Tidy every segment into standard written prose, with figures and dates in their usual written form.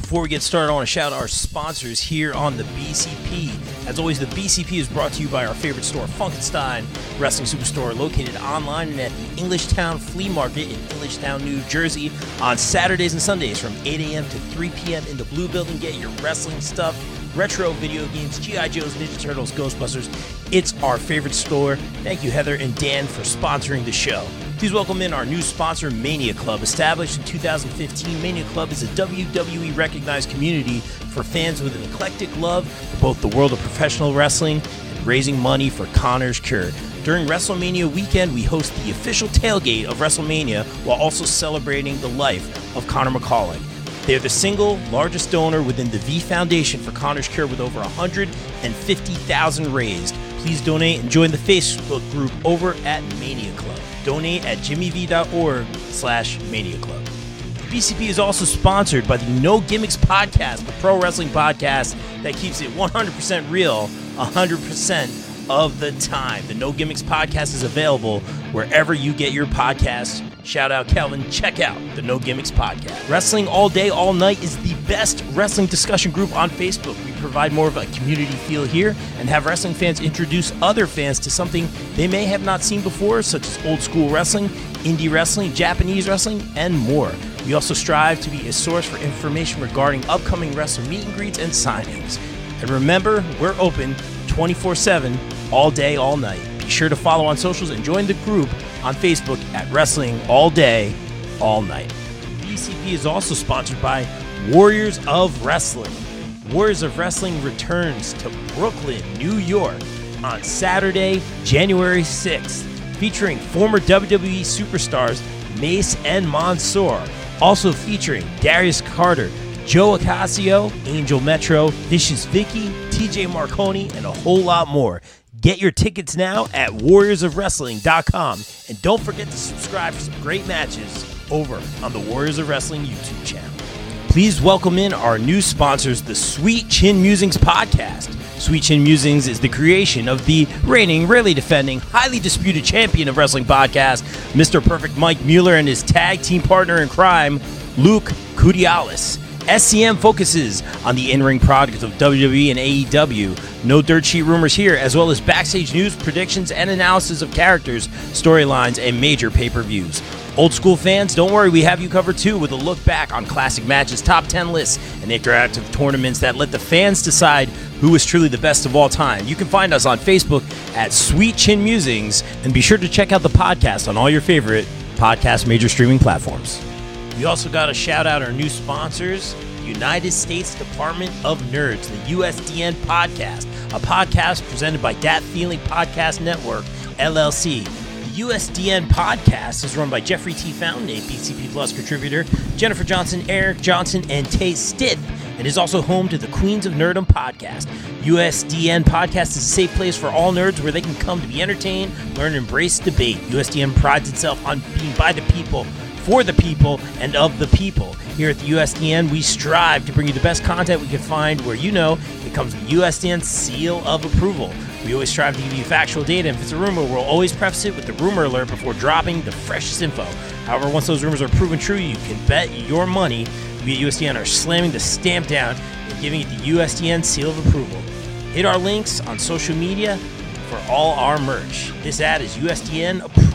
Before we get started, I want to shout out our sponsors here on the BCP. As always, the BCP is brought to you by our favorite store, Funkenstein Wrestling Superstore, located online and at the Englishtown Flea Market in Englishtown, New Jersey, on Saturdays and Sundays from 8 a.m. to 3 p.m. in the Blue Building. Get your wrestling stuff, retro video games, G.I. Joes, Ninja Turtles, Ghostbusters. It's our favorite store. Thank you, Heather and Dan, for sponsoring the show. Please welcome in our new sponsor, Mania Club. Established in 2015, Mania Club is a WWE-recognized community for fans with an eclectic love for both the world of professional wrestling and raising money for Connor's Cure. During WrestleMania weekend, we host the official tailgate of WrestleMania while also celebrating the life of Connor McCauley. They are the single largest donor within the V Foundation for Connor's Cure with over $150,000 raised. Please donate and join the Facebook group over at Mania Club. Donate at jimmyv.org/Mania Club. The BCP is also sponsored by the No Gimmicks Podcast, the pro wrestling podcast that keeps it 100% real 100% of the time. The No Gimmicks Podcast is available wherever you get your podcasts. Shout out Kelvin, check out the No Gimmicks Podcast. Wrestling All Day, All Night is the best wrestling discussion group on Facebook. We provide more of a community feel here and have wrestling fans introduce other fans to something they may have not seen before, such as old school wrestling, indie wrestling, Japanese wrestling, and more. We also strive to be a source for information regarding upcoming wrestling meet and greets and signings. And remember, we're open 24/7, all day, all night. Be sure to follow on socials and join the group on Facebook at Wrestling All Day, All Night. BCP is also sponsored by Warriors of Wrestling. Warriors of Wrestling returns to Brooklyn, New York on Saturday, January 6th, featuring former WWE superstars Mace and Mansoor, also featuring Darius Carter, Joe Acasio, Angel Metro, Vicious Vicky, TJ Marconi, and a whole lot more. Get your tickets now at warriorsofwrestling.com. And don't forget to subscribe for some great matches over on the Warriors of Wrestling YouTube channel. Please welcome in our new sponsors, the Sweet Chin Musings podcast. Sweet Chin Musings is the creation of the reigning, rarely defending, highly disputed champion of wrestling podcast, Mr. Perfect Mike Mueller, and his tag team partner in crime, Luke Kudialis. SCM focuses on the in-ring products of WWE and AEW. No dirt sheet rumors here, as well as backstage news, predictions, and analysis of characters, storylines, and major pay-per-views. Old school fans, don't worry, we have you covered too with a look back on classic matches, top 10 lists, and interactive tournaments that let the fans decide who is truly the best of all time. You can find us on Facebook at Sweet Chin Musings, and be sure to check out the podcast on all your favorite podcast major streaming platforms. We also got to shout out our new sponsors, United States Department of Nerds, the USDN Podcast, a podcast presented by Dat Feeling Podcast Network, LLC. The USDN Podcast is run by Jeffrey T. Fountain, a BCP Plus contributor, Jennifer Johnson, Eric Johnson, and Tay Stith, and is also home to the Queens of Nerdom podcast. USDN Podcast is a safe place for all nerds where they can come to be entertained, learn, and embrace debate. USDN prides itself on being by the people, for the people, and of the people. Here at the USDN, we strive to bring you the best content we can find where you know it comes with USDN's seal of approval. We always strive to give you factual data, and if it's a rumor, we'll always preface it with the rumor alert before dropping the freshest info. However, once those rumors are proven true, you can bet your money we at USDN are slamming the stamp down and giving it the USDN seal of approval. Hit our links on social media for all our merch. This ad is USDN approved.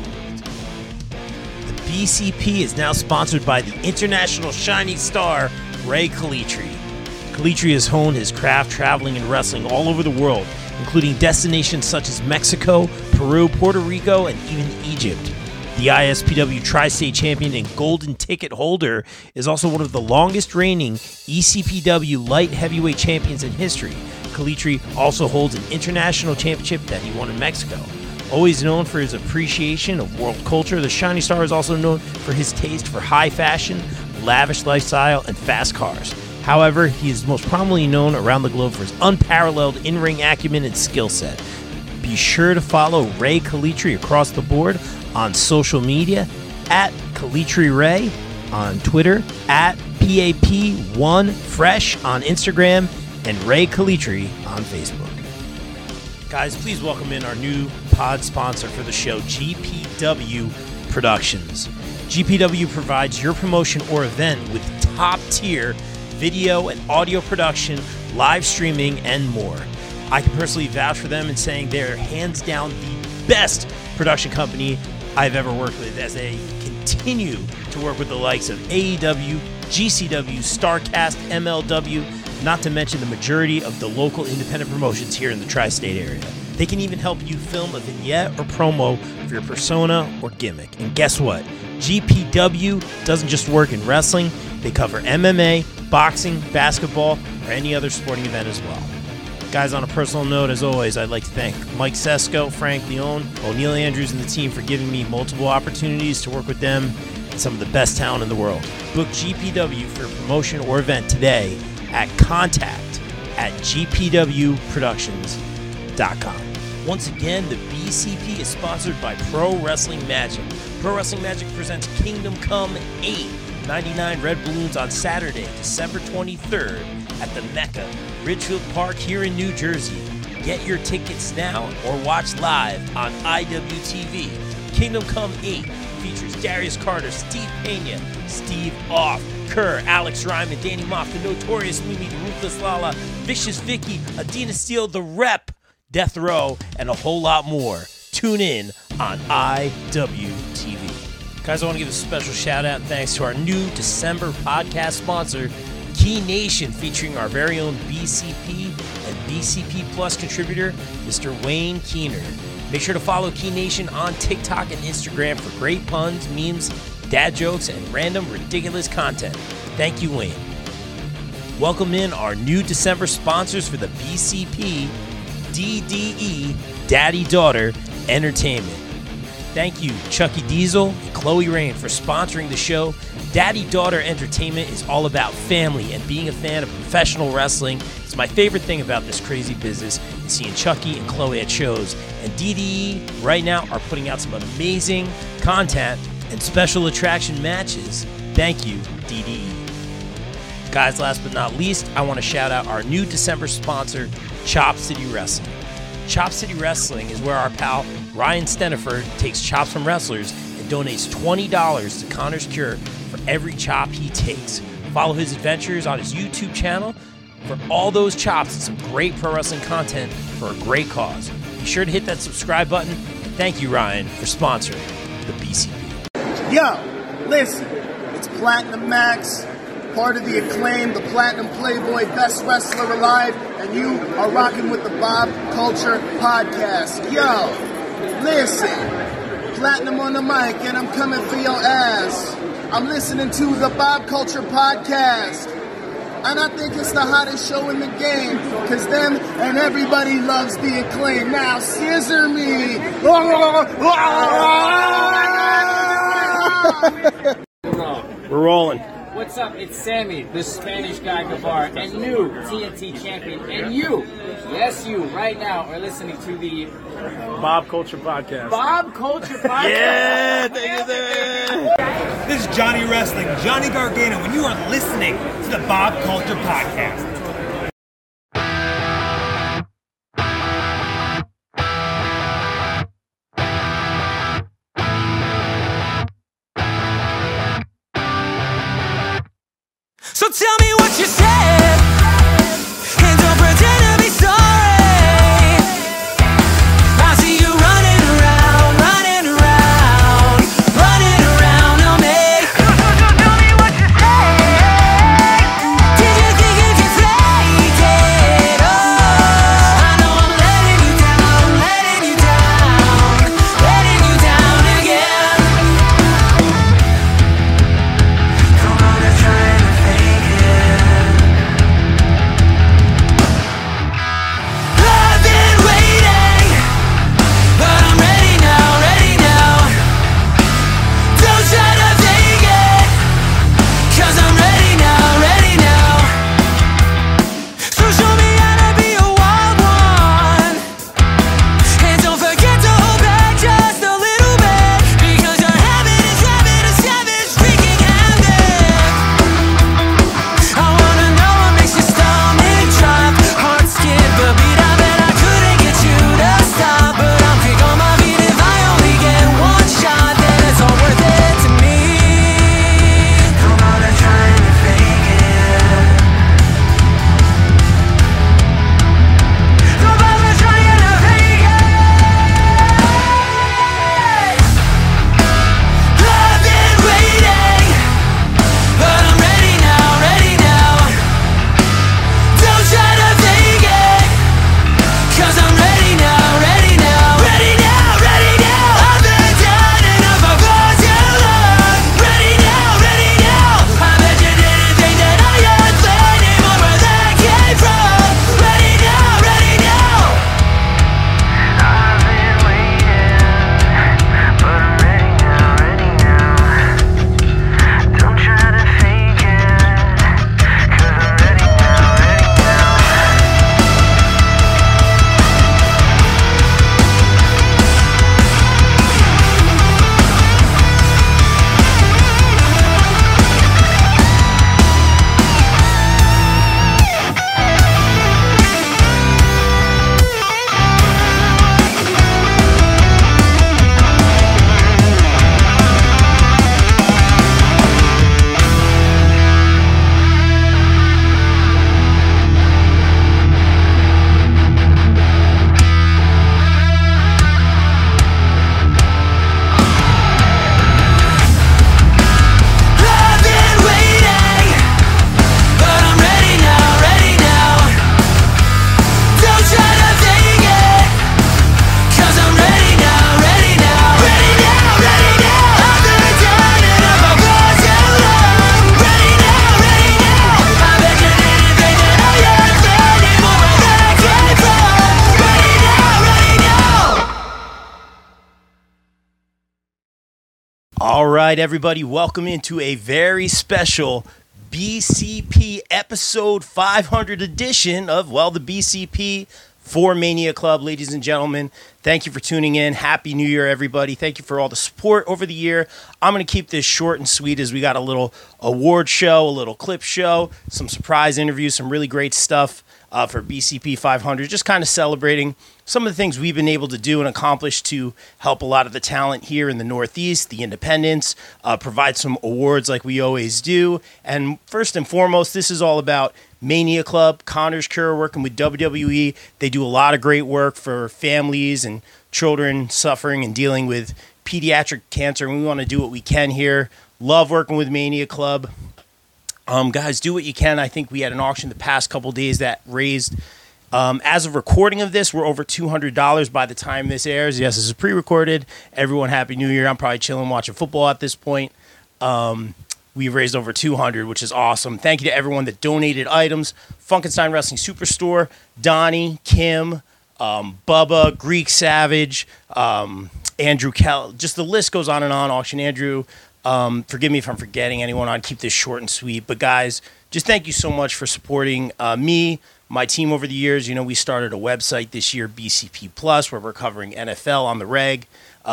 BCP is now sponsored by the international shining star, Ray Kalitri. Kalitri has honed his craft traveling and wrestling all over the world, including destinations such as Mexico, Peru, Puerto Rico, and even Egypt. The ISPW Tri-State Champion and Golden Ticket holder is also one of the longest reigning ECPW Light Heavyweight Champions in history. Kalitri also holds an international championship that he won in Mexico. Always known for his appreciation of world culture, the Shining Star is also known for his taste for high fashion, lavish lifestyle, and fast cars. However, he is most prominently known around the globe for his unparalleled in-ring acumen and skill set. Be sure to follow Ray Kalitri across the board on social media at Kalitri Ray on Twitter, at PAP1Fresh on Instagram, and Ray Kalitri on Facebook. Guys, please welcome in our new pod sponsor for the show, GPW Productions. GPW provides your promotion or event with top-tier video and audio production, live streaming, and more. I can personally vouch for them in saying they're hands down the best production company I've ever worked with, as they continue to work with the likes of AEW, GCW, StarCast, MLW, not to mention the majority of the local independent promotions here in the tri-state area. They can even help you film a vignette or promo for your persona or gimmick. And guess what? GPW doesn't just work in wrestling. They cover MMA, boxing, basketball, or any other sporting event as well. Guys, on a personal note, as always, I'd like to thank Mike Sesko, Frank Leone, O'Neil Andrews, and the team for giving me multiple opportunities to work with them and some of the best talent in the world. Book GPW for a promotion or event today at contact@gpwproductions.com. Once again, the BCP is sponsored by Pro Wrestling Magic. Pro Wrestling Magic presents Kingdom Come 8, 99 red balloons on Saturday, December 23rd at the Mecca, Ridgefield Park here in New Jersey. Get your tickets now or watch live on IWTV. Kingdom Come 8 features Darius Carter, Steve Pena, Steve Off, Kerr, Alex Ryman, Danny Moff, the Notorious Mimi, the Ruthless Lala, Vicious Vicky, Adina Steele, The Rep, Death Row, and a whole lot more. Tune in on IWTV. Guys, I want to give a special shout out and thanks to our new December podcast sponsor, Key Nation, featuring our very own BCP and BCP Plus contributor, Mr. Wayne Keener. Make sure to follow Key Nation on TikTok and Instagram for great puns, memes, dad jokes, and random ridiculous content. Thank you, Wayne. Welcome in our new December sponsors for the BCP DDE Daddy Daughter Entertainment. Thank you, Chucky Diesel and Chloe Rain, for sponsoring the show. Daddy Daughter Entertainment is all about family and being a fan of professional wrestling. It's my favorite thing about this crazy business is seeing Chucky and Chloe at shows. And DDE right now are putting out some amazing content and special attraction matches. Thank you, DDE. Guys, last but not least, I want to shout out our new December sponsor, Chop City Wrestling. Chop City Wrestling is where our pal Ryan Steniford takes chops from wrestlers and donates $20 to Connor's Cure for every chop he takes. Follow his adventures on his YouTube channel for all those chops and some great pro wrestling content for a great cause. Be sure to hit that subscribe button. And thank you, Ryan, for sponsoring the BCP. Yo, listen, it's Platinum Max, part of the Acclaim, the Platinum Playboy, best wrestler alive, and you are rocking with the Bob Culture Podcast. Yo, listen, Platinum on the mic, and I'm coming for your ass. I'm listening to the Bob Culture Podcast, and I think it's the hottest show in the game, because them and everybody loves the Acclaim. Now, scissor me. We're rolling. What's up? It's Sammy, the Spanish guy Guevara, and new TNT champion. And you, yes, you, right now are listening to the Bob Culture Podcast. Bob Culture Podcast. Yeah, thank you, sir. This is Johnny Wrestling, Johnny Gargano, and you are listening to the Bob Culture Podcast. So tell me what you said, and don't pretend to be sorry. I see you running around on me. So tell me what you said. Did you think if you fled All right, everybody, welcome into a very special BCP episode 500 edition of, well, the BCP for Mania Club. Ladies and gentlemen, thank you for tuning in. Happy New Year, everybody. Thank you for all the support over the year. I'm going to keep this short and sweet as we got a little award show, a little clip show, some surprise interviews, some really great stuff for BCP 500, just kind of celebrating some of the things we've been able to do and accomplish to help a lot of the talent here in the Northeast, the independents, provide some awards like we always do. And first and foremost, this is all about Mania Club, Connor's Cure, working with WWE. They do a lot of great work for families and children suffering and dealing with pediatric cancer, and we want to do what we can here. Love working with Mania Club. Guys, do what you can. I think we had an auction the past couple days that raised, as of recording of this, we're over $200 by the time this airs. Yes, this is pre-recorded. Everyone, Happy New Year. I'm probably chilling watching football at this point. We've raised over $200, which is awesome. Thank you to everyone that donated items. Funkenstein Wrestling Superstore, Donnie, Kim, Bubba, Greek Savage, Andrew Kell. Just the list goes on and on. Auction Andrew. Forgive me if I'm forgetting anyone. I'd keep this short and sweet. But guys, just thank you so much for supporting me, my team over the years. You know, we started a website this year, BCP Plus, where we're covering NFL on the reg.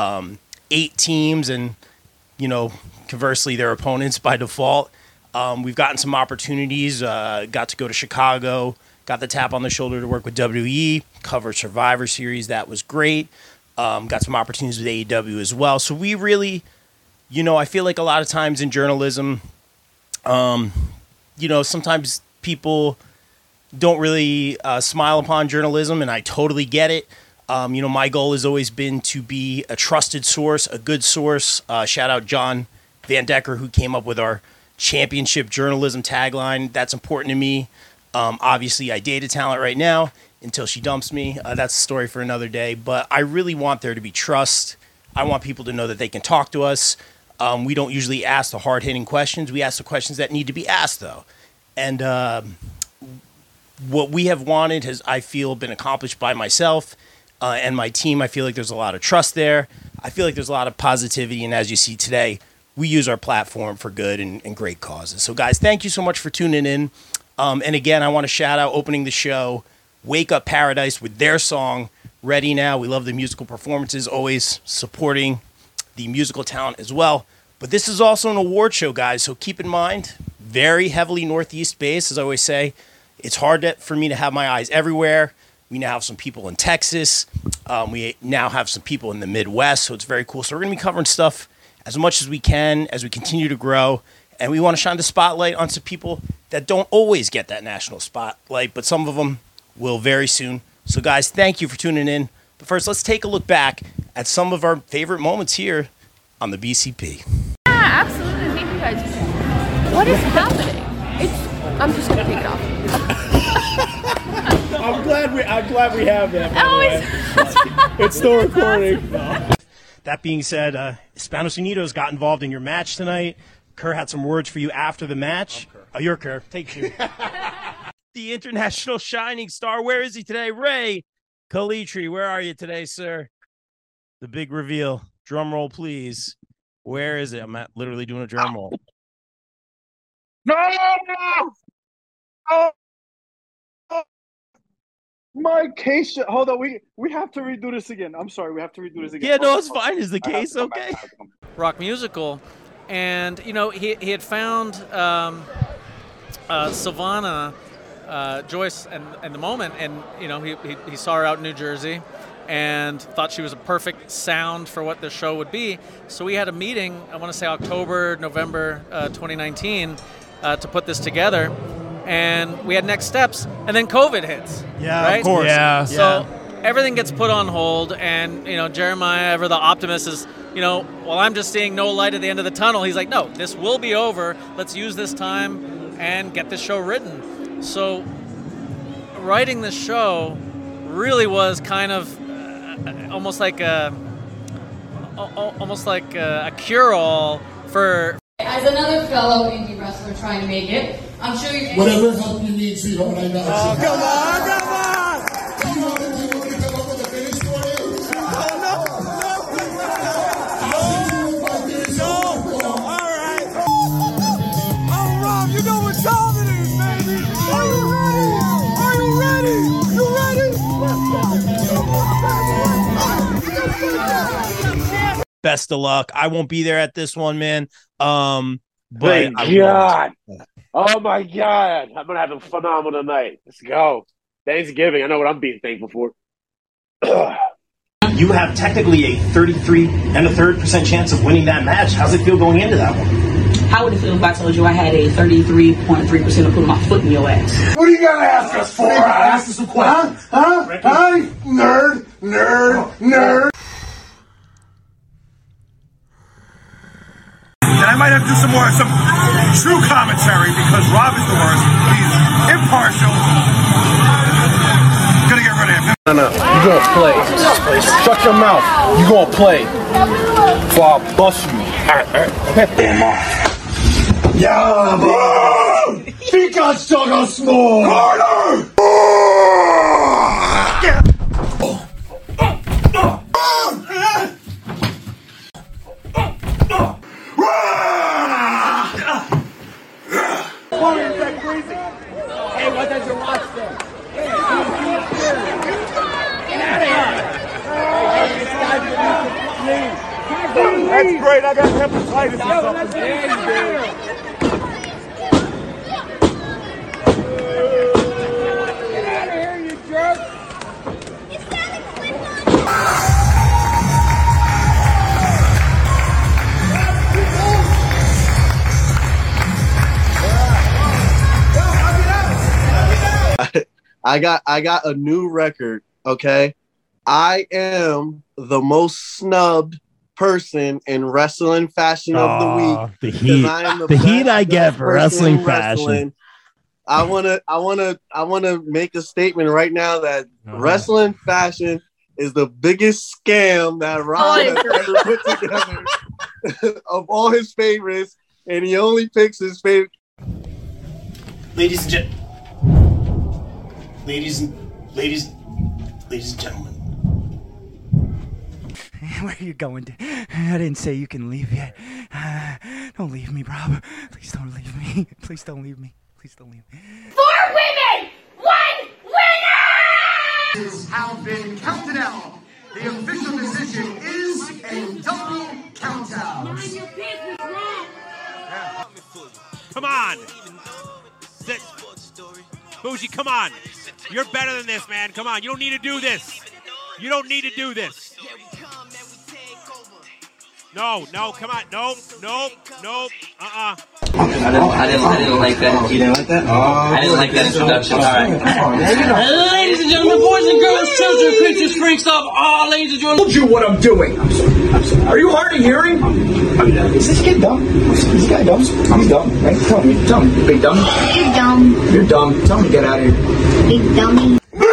8 teams and, you know, conversely, their opponents by default. We've gotten some opportunities. Got to go to Chicago. Got the tap on the shoulder to work with WWE. Cover Survivor Series. That was great. Got some opportunities with AEW as well. So we really... You know, I feel like a lot of times in journalism, you know, sometimes people don't really smile upon journalism, and I totally get it. You know, my goal has always been to be a trusted source, a good source. Shout out John Van Decker, who came up with our championship journalism tagline. That's important to me. Obviously, I date a talent right now until she dumps me. That's a story for another day. But I really want there to be trust. I want people to know that they can talk to us. We don't usually ask the hard-hitting questions. We ask the questions that need to be asked, though. And what we have wanted has, I feel, been accomplished by myself and my team. I feel like there's a lot of trust there. I feel like there's a lot of positivity. And as you see today, we use our platform for good and great causes. So, guys, thank you so much for tuning in. And, again, I want to shout out opening the show, Wake Up Paradise with their song, Ready Now. We love the musical performances, always supporting the musical talent as well. But this is also an award show, guys, so keep in mind, very heavily Northeast based, as I always say. It's hard for me to have my eyes everywhere. We now have some people in Texas. We now have some people in the Midwest, so it's very cool. So we're going to be covering stuff as much as we can as we continue to grow. And we want to shine the spotlight on some people that don't always get that national spotlight, but some of them will very soon. So, guys, thank you for tuning in. But first, let's take a look back at some of our favorite moments here on the BCP. Yeah, absolutely. Thank you guys. What is happening? I'm just gonna take it off. I'm glad we have that. It's still recording. That being said, Espanos Unidos got involved in your match tonight. Kerr had some words for you after the match. Oh, you're Kerr. Take 2. The international shining star. Where is he today? Ray Kalitri, where are you today, sir? The big reveal. Drum roll, please. Where is it? I'm literally doing a drum roll. No! Oh! My case. Hold on. We have to redo this again. I'm sorry. We have to redo this again. Yeah, no, it's fine. Is the case okay? Rock musical, and you know he had found Sylvana Joyce and the moment, and you know he saw her out in New Jersey and thought she was a perfect sound for what the show would be. So we had a meeting, I want to say November 2019, to put this together, and we had next steps, and then COVID hits. Yeah, right? Of course. Yeah. So everything gets put on hold, and you know Jeremiah, ever the optimist, is while I'm just seeing no light at the end of the tunnel, he's like, no, this will be over. Let's use this time and get this show written. So writing this show really was kind of almost like a cure-all for. As another fellow indie wrestler trying to make it, I'm sure you. Whatever help you need, sweetheart, I know. Oh, come on! You want me to come up with a finish for you? No! best of luck. I won't be there at this one, man. But Thank God. Oh my God. I'm gonna have a phenomenal night. Let's go. Thanksgiving. I know what I'm being thankful for. You have technically a 33 and a third % chance of winning that match. How's it feel going into that one? How would it feel if I told you I had a 33.3% of putting my foot in your ass? What do you gotta ask us for? Ask us some questions. Huh? Nerd. And I might have to do some true commentary because Rob is the worst. He's impartial. Gonna get rid of him. No. You gonna play. Shut your mouth. You gonna play. Or I'll bust you. Okay. Damn off. Yeah, bro! He got so small! Harder! Why is that crazy? Hey, what does your watch say? Get out of here! That's great. I got hepatitis or something. Get out of here, you jerk! I got a new record, okay? I am the most snubbed person in wrestling fashion of the week. The heat. The heat I get for wrestling fashion. I wanna make a statement right now that wrestling fashion is the biggest scam that Rob has ever put together of all his favorites, and he only picks his favorite. Ladies and gentlemen. Where are you going? I didn't say you can leave yet. Don't leave me, Rob. Please don't leave me. Please don't leave me. Please don't leave me. 4 women! 1 winner! Have been counted out. The official decision is a double count-out. Mind your business, Rob. Come on. Sit. Bougie, come on. You're better than this, man. Come on. You don't need to do this. You don't need to do this. No, come on. Nope. I didn't like that. You didn't like that? I didn't like that introduction. All right. Ladies and gentlemen, boys and girls, children, creatures, freaks of all ages, I told you what I'm doing. I'm sorry. Are you hard of hearing? Is this kid dumb? Is this guy dumb? I'm dumb, right? Tell me, big dumb. You're dumb. You're dumb. Tell me to get out of here. Big dummy.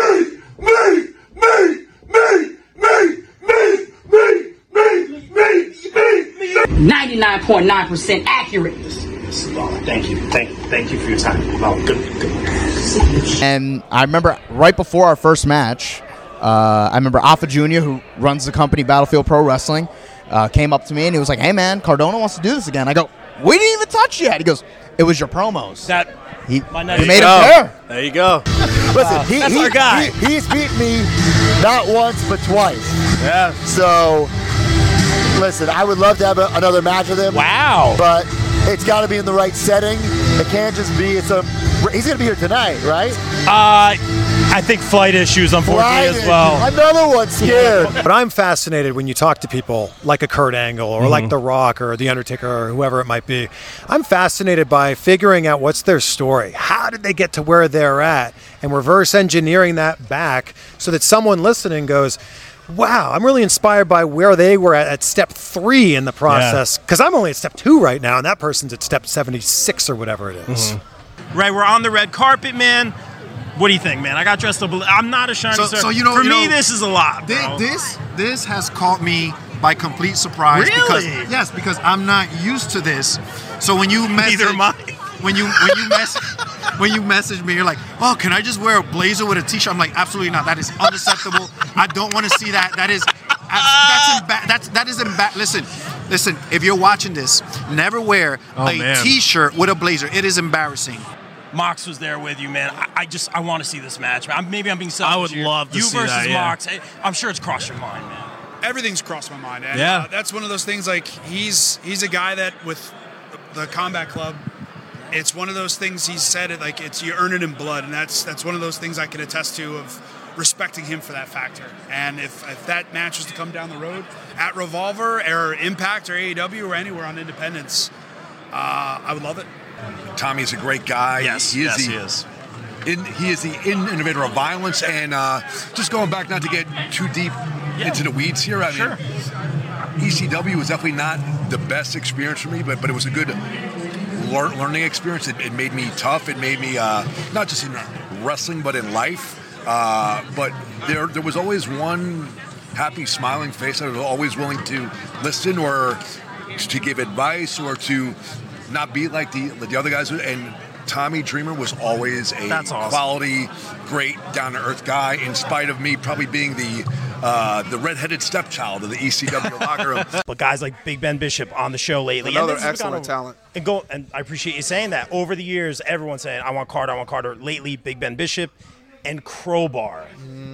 99.9% accurate. Thank you for your time. Well, good. And I remember right before our first match, I remember Alpha Jr., who runs the company Battlefield Pro Wrestling, came up to me and he was like, "Hey man, Cardona wants to do this again." I go, "We didn't even touch yet." He goes, "It was your promos." He made him there. There you go. Listen, that's our guy. He's beaten me not once but twice. Yeah. So, listen, I would love to have another match with him. Wow. But it's got to be in the right setting. It can't just be. He's going to be here tonight, right? I think flight issues, unfortunately, as well. Another one scared. But I'm fascinated when you talk to people like a Kurt Angle or like The Rock or The Undertaker or whoever it might be. I'm fascinated by figuring out what's their story. How did they get to where they're at? And reverse engineering that back so that someone listening goes, wow, I'm really inspired by where they were at step 3 in the process. Because I'm only at step 2 right now, and that person's at step 76 or whatever it is. Right, we're on the red carpet, man. What do you think, man? I got dressed up. I'm not a shining star. So For me, this is a lot, bro. This has caught me by complete surprise. Really? Because I'm not used to this. So when you message, Neither am I. when you message me, you're like, "Oh, can I just wear a blazer with a t-shirt?" I'm like, "Absolutely not. That is unacceptable. I don't want to see that. That is Listen. If you're watching this, never wear a t-shirt with a blazer. It is embarrassing." Mox was there with you, man. I want to see this match, man. Maybe I'm being selfish. I would love to see that, You versus Mox. I'm sure it's crossed your mind, man. everything's crossed my mind. And Yeah. that's one of those things, like, he's a guy that with the Combat Club, it's one of those things he said, like, it's you earn it in blood. And that's one of those things I can attest to of respecting him for that factor. And if that match was to come down the road at Revolver or Impact or AEW or anywhere on Independence, I would love it. Tommy's a great guy. Yes, he is. He is the innovator of violence, and just going back, not to get too deep into the weeds here. I mean, ECW was definitely not the best experience for me, but it was a good learning experience. It made me tough. It made me not just in wrestling, but in life. But there was always one happy, smiling face. I was always willing to listen or to give advice or to not be like the other guys. And Tommy Dreamer was always a quality, great, down-to-earth guy, in spite of me probably being the redheaded stepchild of the ECW locker room. But guys like Big Ben Bishop on the show lately. Another and this has excellent talent. And I appreciate you saying that. Over the years, everyone's saying, I want Carter. Lately, Big Ben Bishop and Crowbar.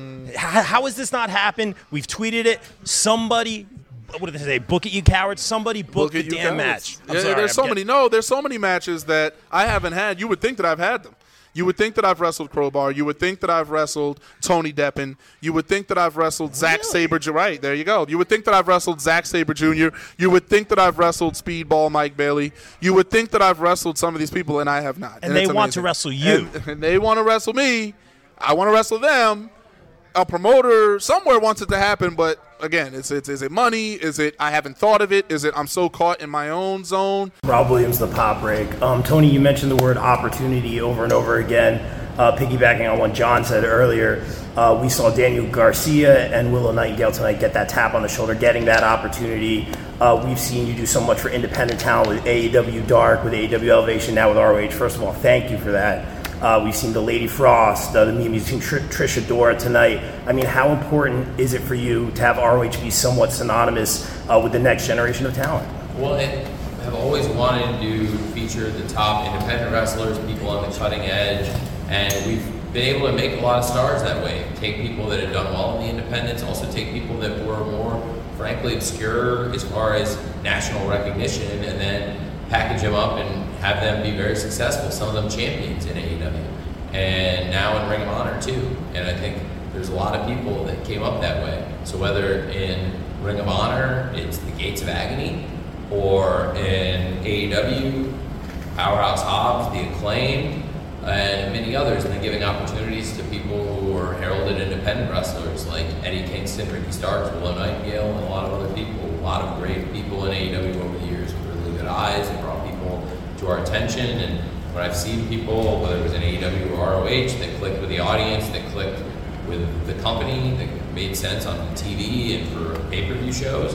How has this not happened? We've tweeted it. Somebody, what did they say? Book it, you cowards. Somebody book the damn match. I'm sorry, there's so many matches that I haven't had. You would think that I've had them. You would think that I've wrestled Crowbar. You would think that I've wrestled Tony Deppen. You would think that I've wrestled Zack Sabre. Right, there you go. You would think that I've wrestled Zack Sabre Jr. You would think that I've wrestled Speedball Mike Bailey. You would think that I've wrestled some of these people, and I have not. And they want to wrestle you. And they want to wrestle me. I want to wrestle them. A promoter somewhere wants it to happen, but again, is it money? Is it I haven't thought of it? Is it I'm so caught in my own zone? Rob Williams, the Pop Break. Tony, you mentioned the word opportunity over and over again. Piggybacking on what John said earlier, we saw Daniel Garcia and Willow Nightingale tonight get that tap on the shoulder, getting that opportunity. We've seen you do so much for independent talent with AEW Dark, with AEW Elevation, now with ROH. First of all, thank you for that. We've seen the Lady Frost, we've seen Trish Adora tonight. I mean, how important is it for you to have ROH be somewhat synonymous with the next generation of talent? Well, I've always wanted to feature the top independent wrestlers, people on the cutting edge, and we've been able to make a lot of stars that way. Take people that have done well in the independents, also take people that were more, frankly, obscure as far as national recognition, and then package them up and have them be very successful, some of them champions in AEW, and now in Ring of Honor too. And I think there's a lot of people that came up that way. So whether in Ring of Honor, it's the Gates of Agony, or in AEW, Powerhouse Hobbs, the Acclaimed, and many others, and then giving opportunities to people who are heralded independent wrestlers like Eddie Kingston, Ricky Starks, Willow Nightingale, and a lot of other people. A lot of great people in AEW over the years with really good eyes and brought people to our attention. And when I've seen people, whether it was in AEW or ROH, that clicked with the audience, that clicked with the company, that made sense on TV and for pay-per-view shows,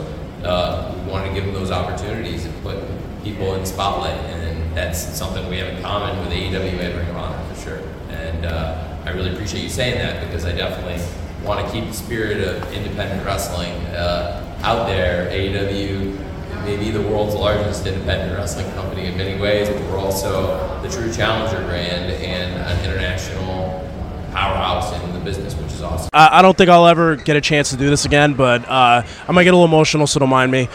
we wanted to give them those opportunities and put people in the spotlight. And that's something we have in common with AEW and Ring of Honor for sure. And I really appreciate you saying that, because I definitely want to keep the spirit of independent wrestling out there. AEW may be the world's largest independent wrestling company in many ways, but we're also the true challenger brand and an international powerhouse in the business, which is awesome. I don't think I'll ever get a chance to do this again, but I might get a little emotional, so don't mind me.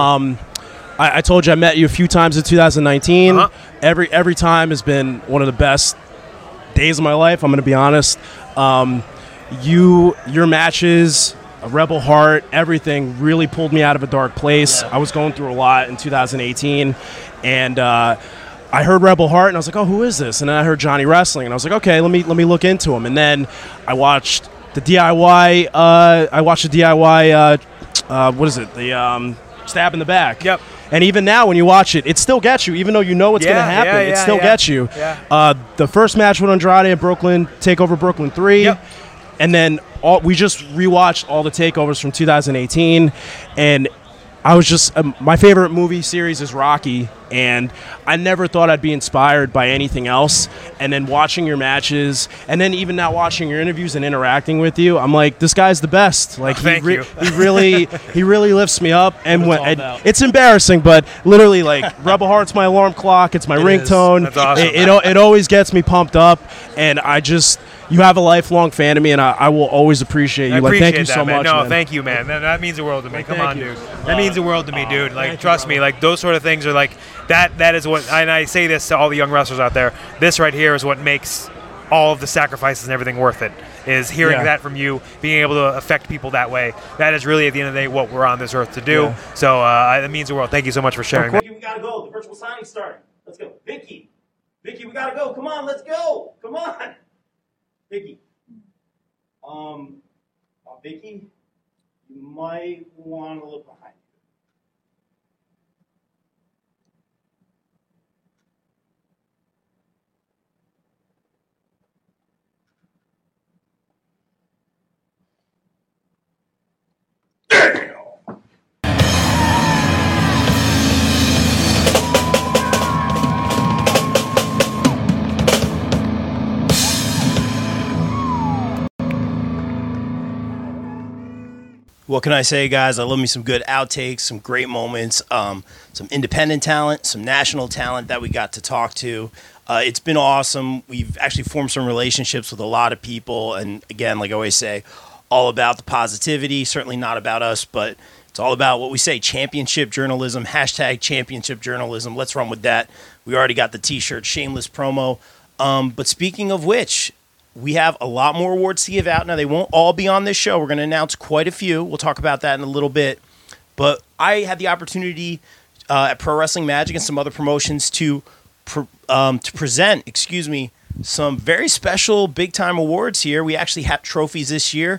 I told you I met you a few times in 2019. Every time has been one of the best days of my life, I'm going to be honest. Your matches, Rebel Heart, everything really pulled me out of a dark place. I was going through a lot in 2018, and I heard Rebel Heart, and I was like, oh, who is this? And then I heard Johnny Wrestling, and I was like, okay, let me look into him. And then I watched the DIY. What is it? The Stab in the Back. Yep. And even now, when you watch it, it still gets you, even though you know what's going to happen. It still gets you. Yeah. The first match with Andrade at Brooklyn, TakeOver Brooklyn 3. Yep. And then we just rewatched all the takeovers from 2018, and I was just my favorite movie series is Rocky, and I never thought I'd be inspired by anything else. And then watching your matches, and then even now watching your interviews and interacting with you, I'm like, this guy's the best. Like he really lifts me up. And it's embarrassing, but literally, like Rebel Heart's my alarm clock. It's my ringtone. That's awesome. It always gets me pumped up, and I just. you have a lifelong fan of me, and I will always appreciate you. I appreciate thank you that, so man. much. No, man. thank you, man. That means the world to me. Come on, you. dude. That means the world to me, dude. Like, trust me. Like, those sort of things are like that. That is what, and I say this to all the young wrestlers out there. This right here is what makes all of the sacrifices and everything worth it. Is hearing that from you, being able to affect people that way. That is really, at the end of the day, what we're on this earth to do. Yeah. So that means the world. Thank you so much for sharing that. We gotta go. The virtual signing's starting. Let's go. Vicky, we gotta go. Come on, let's go. Come on. Vicky. Vicky, you might want to look behind What can I say, guys? I love me some good outtakes, some great moments, some independent talent, some national talent that we got to talk to. It's been awesome. We've actually formed some relationships with a lot of people. And again, like I always say, all about the positivity, certainly not about us, but it's all about what we say, championship journalism, hashtag championship journalism. Let's run with that. We already got the T-shirt, shameless promo. But speaking of which, we have a lot more awards to give out. Now, they won't all be on this show. We're going to announce quite a few. We'll talk about that in a little bit. But I had the opportunity at Pro Wrestling Magic and some other promotions to present, some very special big-time awards here. We actually have trophies this year.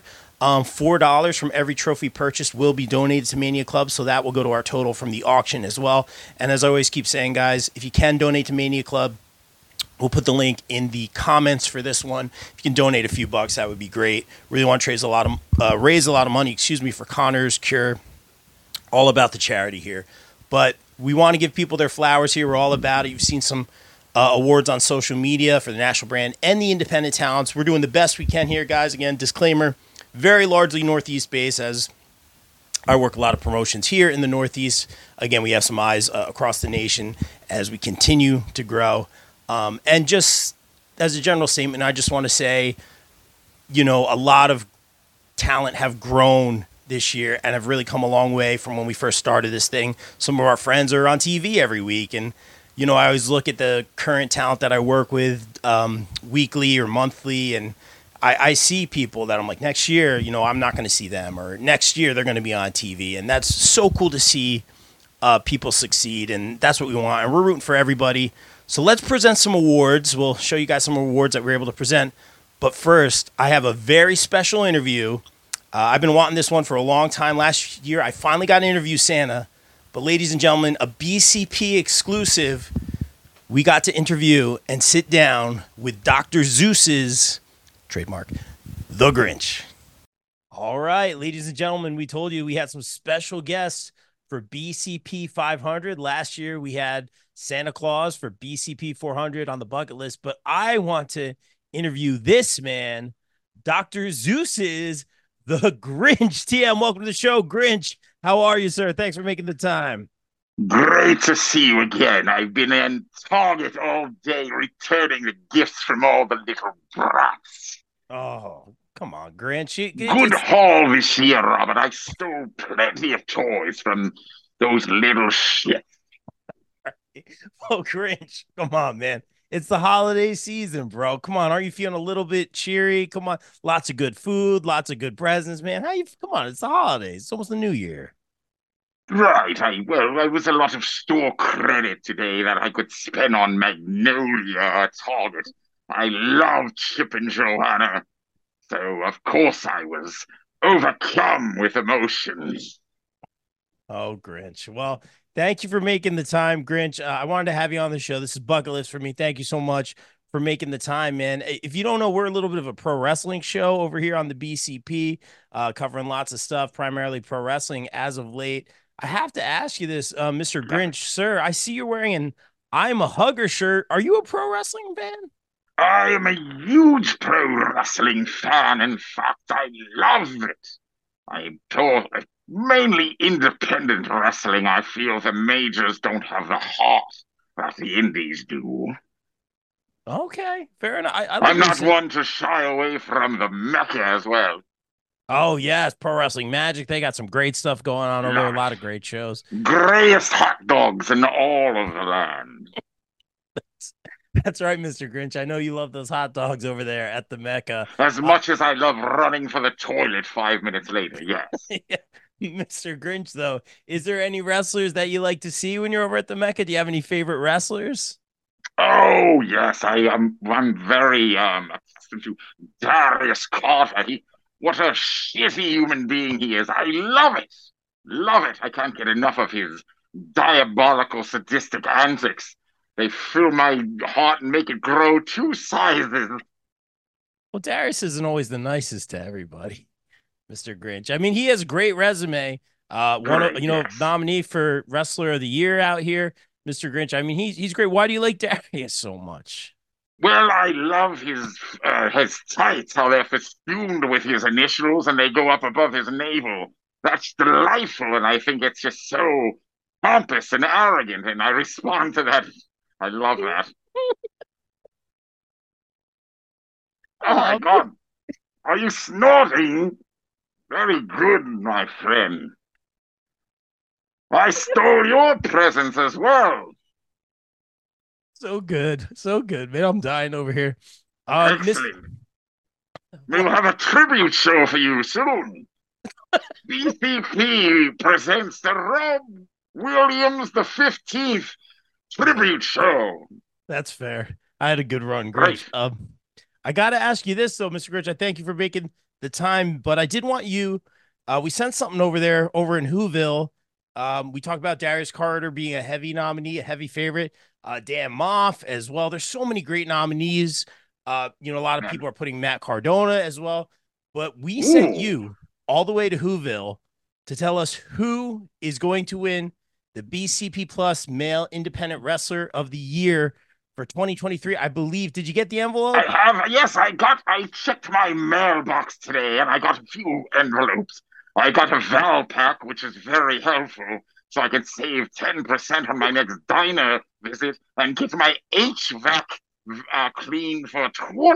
$4 from every trophy purchased will be donated to Mania Club, so that will go to our total from the auction as well. And as I always keep saying, guys, if you can donate to Mania Club, we'll put the link in the comments for this one. If you can donate a few bucks, that would be great. Really want to raise a lot of money, for Connors Cure. All about the charity here. But we want to give people their flowers here. We're all about it. You've seen some awards on social media for the national brand and the independent talents. We're doing the best we can here, guys. Again, disclaimer, very largely Northeast based, as I work a lot of promotions here in the Northeast. Again, we have some eyes across the nation as we continue to grow. And just as a general statement, I just want to say, a lot of talent have grown this year and have really come a long way from when we first started this thing. Some of our friends are on TV every week. And, I always look at the current talent that I work with weekly or monthly, and I see people that I'm like, next year, I'm not going to see them, or next year they're going to be on TV. And that's so cool to see people succeed. And that's what we want. And we're rooting for everybody. So let's present some awards. We'll show you guys some awards that we're able to present. But first, I have a very special interview. I've been wanting this one for a long time. Last year, I finally got to interview Santa. But ladies and gentlemen, a BCP exclusive. We got to interview and sit down with Dr. Zeus's, trademark, The Grinch. All right, ladies and gentlemen, we told you we had some special guests for BCP 500. Last year, we had Santa Claus for BCP 400 on the bucket list, but I want to interview this man, Dr. Zeus's The Grinch. TM, welcome to the show. Grinch, how are you, sir? Thanks for making the time. Great to see you again. I've been in Target all day returning the gifts from all the little brats. Oh, come on, Grinch. Good haul this year, Robert. I stole plenty of toys from those little shits. Oh, Grinch, come on, man. It's the holiday season, bro. Come on, aren't you feeling a little bit cheery? Come on, lots of good food, lots of good presents, man. Come on, it's the holidays. It's almost the new year. Right. I was a lot of store credit today that I could spend on Magnolia at Target. I love Chip and Joanna. So, of course, I was overcome with emotions. Oh, Grinch. Well, thank you for making the time, Grinch. I wanted to have you on the show. This is bucket list for me. Thank you so much for making the time, man. If you don't know, we're a little bit of a pro wrestling show over here on the BCP, covering lots of stuff, primarily pro wrestling as of late. I have to ask you this, Mr. Grinch, sir. I see you're wearing an I'm a Hugger shirt. Are you a pro wrestling fan? I am a huge pro wrestling fan. In fact, I love it. I adore it. Mainly independent wrestling. I feel the majors don't have the heart that the indies do. Okay, fair enough. I like I'm what you not said. one to shy away from the Mecca as well. Oh yes, Pro Wrestling Magic. They got some great stuff going on over there. A lot of great shows. Greyest hot dogs in all of the land. That's right, Mr. Grinch. I know you love those hot dogs over there at the Mecca. As much as I love running for the toilet 5 minutes later, yes. Mr. Grinch, though, is there any wrestlers that you like to see when you're over at the Mecca? Do you have any favorite wrestlers? Oh, yes, I'm very accustomed to Darius Carter. What a shitty human being he is. I love it. Love it. I can't get enough of his diabolical, sadistic antics. They fill my heart and make it grow 2 sizes. Well, Darius isn't always the nicest to everybody, Mr. Grinch. I mean, he has a great resume. Nominee for Wrestler of the Year out here, Mr. Grinch. I mean, he's great. Why do you like Darius so much? Well, I love his tights, how they're festooned with his initials and they go up above his navel. That's delightful, and I think it's just so pompous and arrogant, and I respond to that. I love that. Oh my God. Are you snorting? Very good, my friend. I stole your presents as well. So good. So good, man. I'm dying over here. Excellent. We'll have a tribute show for you soon. BCP presents the Rob Williams the 15th tribute show. That's fair. I had a good run, Grinch. Right. I got to ask you this, though, Mr. Grinch. I thank you for making the time, but I did want you. We sent something over in Whoville. We talked about Darius Carter being a heavy nominee, a heavy favorite. Dan Moff as well. There's so many great nominees. A lot of people are putting Matt Cardona as well. But we sent you all the way to Whoville to tell us who is going to win the BCP Plus Male Independent Wrestler of the Year for 2023. I believe. Did you get the envelope? I have. Yes, I checked my mailbox today, and I got a few envelopes. I got a Val pack, which is very helpful, so I can save 10% on my next diner visit and get my HVAC cleaned for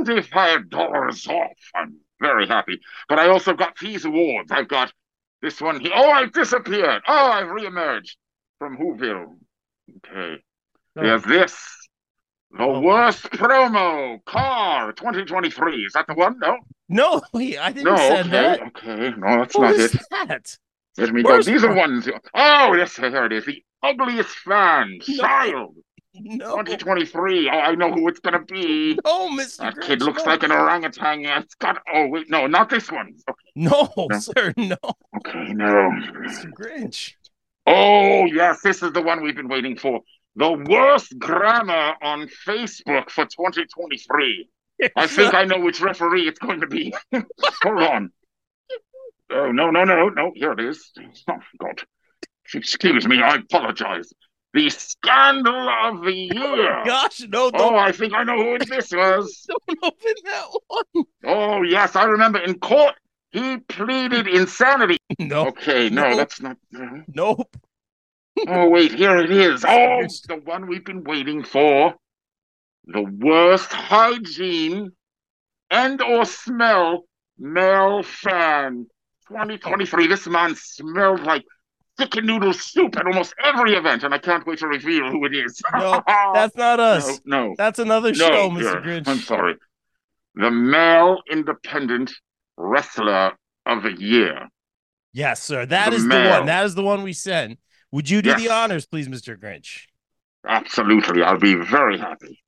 $25 off. I'm very happy. But I also got these awards. I've got this one here. Oh, I've disappeared. Oh, I've reemerged from Whoville. Okay. There's this. The worst promo car 2023. Is that the one? No? No, I didn't say that. Okay, no, that's not it. That? Let me go. These are ones. Oh, yes, here it is. The ugliest fan, child. No. 2023. Oh, I know who it's gonna be. No, Mr. That Grinch, kid looks like an orangutan. It's got. Oh wait, no, not this one. Okay. No, sir, no. Okay, no. Mr. Grinch. Oh yes, this is the one we've been waiting for. The worst grammar on Facebook for 2023. I think I know which referee it's going to be. Hold on. Oh, no. Here it is. Oh, God. Excuse me. I apologize. The Scandal of the Year. Gosh, no. Oh, I think I know who this was. Don't open that one. Oh, yes. I remember in court, he pleaded insanity. No. Okay, no, that's not. Nope. Oh, wait, here it is. Oh, it's the one we've been waiting for. The worst hygiene and or smell male fan. 2023. This man smelled like chicken noodle soup at almost every event, and I can't wait to reveal who it is. No, that's not us. No. That's another show, Mr. Grinch. I'm sorry. The Male Independent Wrestler of the Year. Yes, sir. That is the one. That is the one we sent. Would you do the honors, please, Mr. Grinch? Absolutely. I'll be very happy.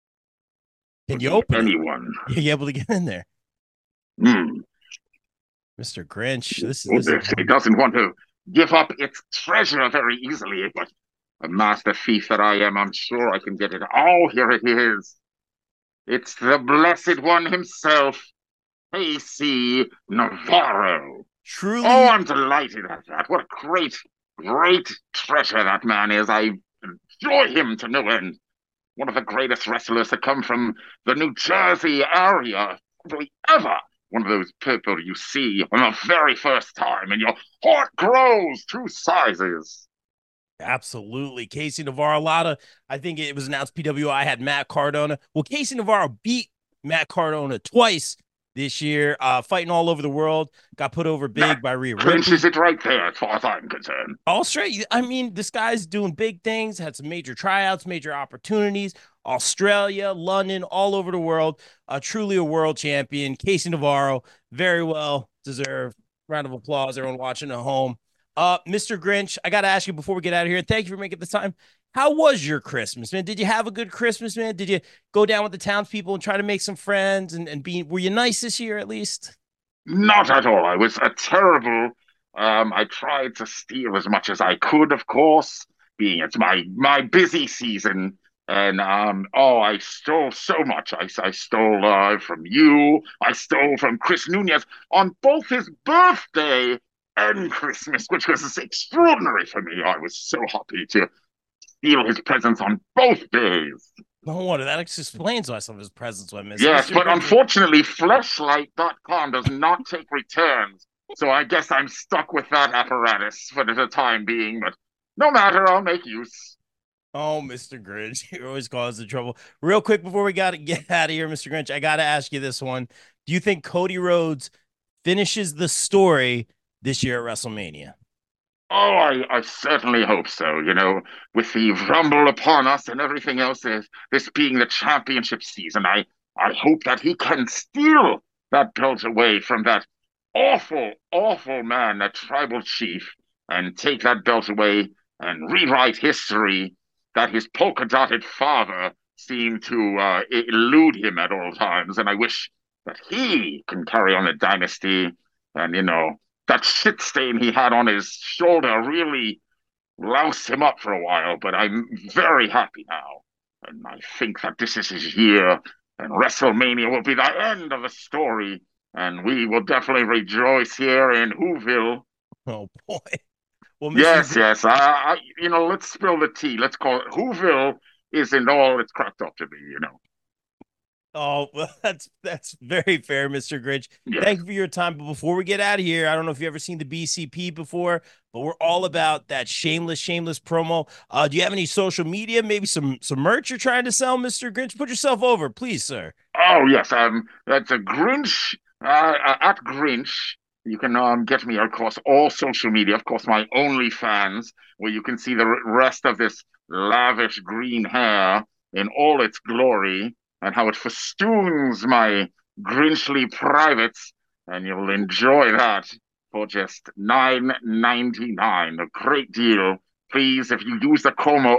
Can you open anyone? Are you able to get in there? Mr. Grinch, this is... It doesn't want to give up its treasure very easily, but a master thief that I am, I'm sure I can get it. Oh, here it is. It's the Blessed One himself, AC Navarro. Truly. Oh, I'm delighted at that. What a great treasure that man is. I enjoy him to no end. One of the greatest wrestlers to come from the New Jersey area, probably ever. One of those people you see on the very first time, and your heart grows 2 sizes. Absolutely. Casey Navarro, I think it was announced PWI had Matt Cardona. Well, Casey Navarro beat Matt Cardona twice this year, fighting all over the world. Got put over big by Rhea Ripley. Clinches it right there as far as I'm concerned. All straight. I mean, this guy's doing big things, had some major tryouts, major opportunities. Australia, London, all over the world. Truly a world champion. Casey Navarro, very well deserved. Round of applause, everyone watching at home. Mr. Grinch, I got to ask you before we get out of here, and thank you for making the time. How was your Christmas, man? Did you have a good Christmas, man? Did you go down with the townspeople and try to make some friends were you nice this year at least? Not at all. I was terrible. I tried to steal as much as I could, of course, being it's my busy season. And I stole so much. I stole from you. I stole from Chris Nunez on both his birthday and Christmas, which was extraordinary for me. I was so happy to steal his presents on both days. No wonder. That explains why some of his presents went missing. Yes, but unfortunately, Fleshlight.com does not take returns. So I guess I'm stuck with that apparatus for the time being. But no matter, I'll make use. Oh, Mr. Grinch, you're always causing trouble. Real quick before we got to get out of here, Mr. Grinch, I got to ask you this one. Do you think Cody Rhodes finishes the story this year at WrestleMania? Oh, I certainly hope so. You know, with the Rumble upon us and everything else, this being the championship season, I hope that he can steal that belt away from that awful, awful man, that tribal chief, and take that belt away and rewrite history that his polka-dotted father seemed to elude him at all times. And I wish that he can carry on a dynasty and, you know, that shit stain he had on his shoulder really loused him up for a while, but I'm very happy now. And I think that this is his year, and WrestleMania will be the end of the story, and we will definitely rejoice here in Whoville. Oh, boy. Well, yes. Let's spill the tea. Let's call it Whoville isn't all it's cracked up to be, you know. Oh, well, that's very fair, Mr. Grinch. Yeah. Thank you for your time. But before we get out of here, I don't know if you've ever seen the BCP before, but we're all about that shameless promo. Do you have any social media, maybe some merch you're trying to sell, Mr. Grinch? Put yourself over, please, sir. Oh, yes. That's a Grinch, at Grinch. You can get me across all social media. Of course, my OnlyFans, where you can see the rest of this lavish green hair in all its glory, and how it festoons my Grinchly privates, and you'll enjoy that for just $9.99. A great deal. Please, if you use the promo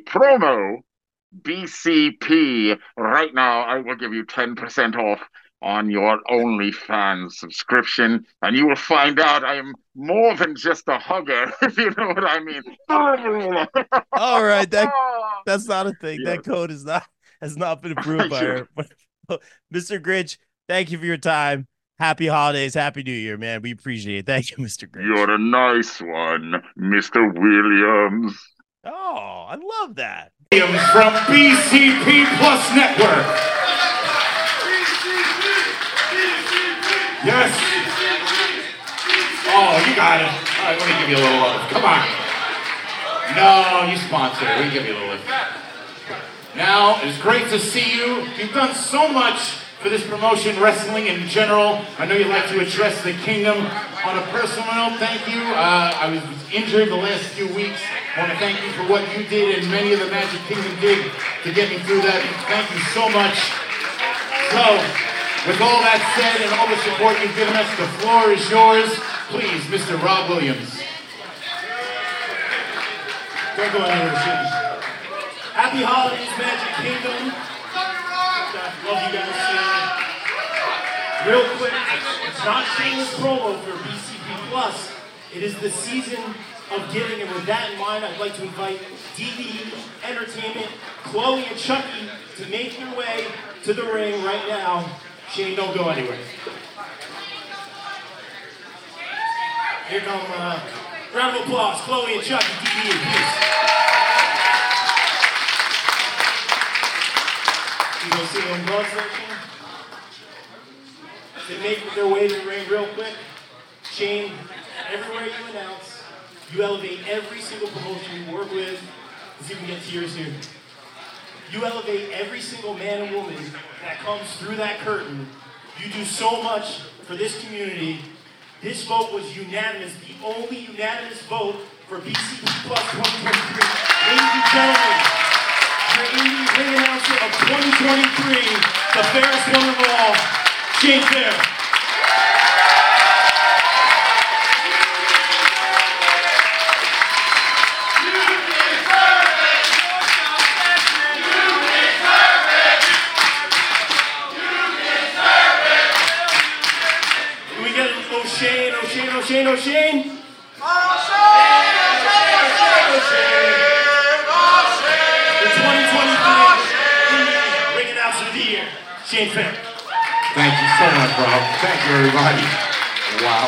BCP right now, I will give you 10% off on your OnlyFans subscription, and you will find out I am more than just a hugger, if you know what I mean. All right, that's not a thing. Yes. That code has not been approved by her. Mr. Grinch, thank you for your time. Happy holidays, Happy New Year, man. We appreciate it. Thank you, Mr. Grinch. You're a nice one, Mr. Williams. Oh, I love that. From BCP Plus Network. Yes. Oh, you got it. All right, let me give you a little love. Come on. No, you sponsor it. We can give you a little love. Now, it's great to see you. You've done so much for this promotion, wrestling in general. I know you'd like to address the kingdom. On a personal note, thank you. I was injured the last few weeks. I want to thank you for what you did and many of the Magic Kingdom did to get me through that. Thank you so much. So, with all that said and all the support you've given us, the floor is yours. Please, Mr. Rob Williams. Don't go anywhere, Happy holidays, Magic Kingdom. Love you guys. Real quick, it's not shameless promo for BCP Plus. It is the season of giving, and with that in mind, I'd like to invite DD Entertainment, Chloe and Chucky to make their way to the ring right now. Shane, don't go anywhere. Here come, round of applause, Chloe and Chucky, DD, please. You gonna see them blood section? They make their way to the ring real quick. Shane, everywhere you announce, You elevate every single promotion you work with. Let's see if we can get tears here. You elevate every single man and woman that comes through that curtain. You do so much for this community. This vote was unanimous, the only unanimous vote for BCP Plus 2023. Ladies and gentlemen, your indie ring announcer of 2023, the fairest one of all, Shane Fair. O'Shane. The 2023 Ring Announcer of the Year, Shane Fair. Thank you so much, bro. Thank you, everybody. Wow.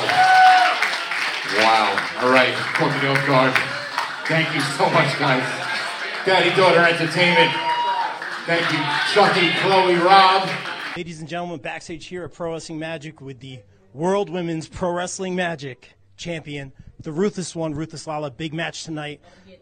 All right, put me off guard. Thank you so much, guys. Daddy-daughter entertainment. Thank you, Chucky, Chloe, Rob. Ladies and gentlemen, backstage here at Pro Wrestling Magic with the World Women's Pro Wrestling Magic champion, the Ruthless One, Ruthless Lala. Big match tonight.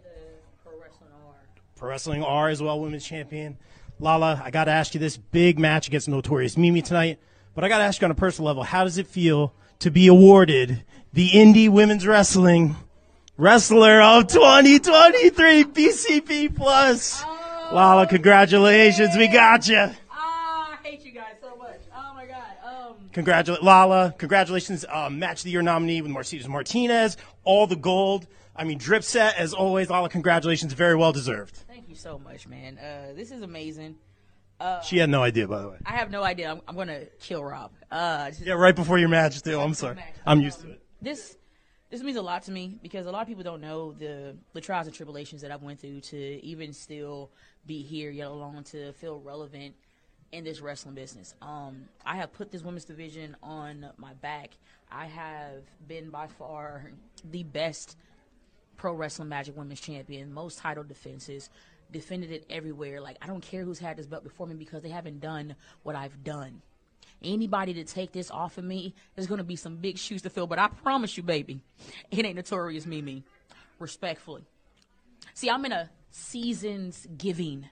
Pro Wrestling R as well, women's champion. Lala, I got to ask you this big match against Notorious Mimi tonight, but I got to ask you on a personal level, how does it feel to be awarded the Indie Women's Wrestling Wrestler of 2023 BCP Plus? Lala, congratulations. We got you. I hate you guys so much. Oh, my God. Lala, congratulations. Match of the Year nominee with Mercedes Martinez. All the gold. I mean, drip set, as always. Lala, congratulations. Very well deserved. Thank you so much, man. This is amazing. She had no idea, by the way. I have no idea. I'm going to kill Rob. Yeah, right before your match, too. I'm sorry. I'm used to it. This means a lot to me because a lot of people don't know the trials and tribulations that I've went through to even still be here, yet alone to feel relevant in this wrestling business. I have put this women's division on my back. I have been by far the best Pro Wrestling Magic Women's Champion, most title defenses, defended it everywhere. Like, I don't care who's had this belt before me because they haven't done what I've done. Anybody to take this off of me, there's going to be some big shoes to fill, but I promise you, baby, it ain't Notorious Mimi. Respectfully. See, I'm in a season's giving.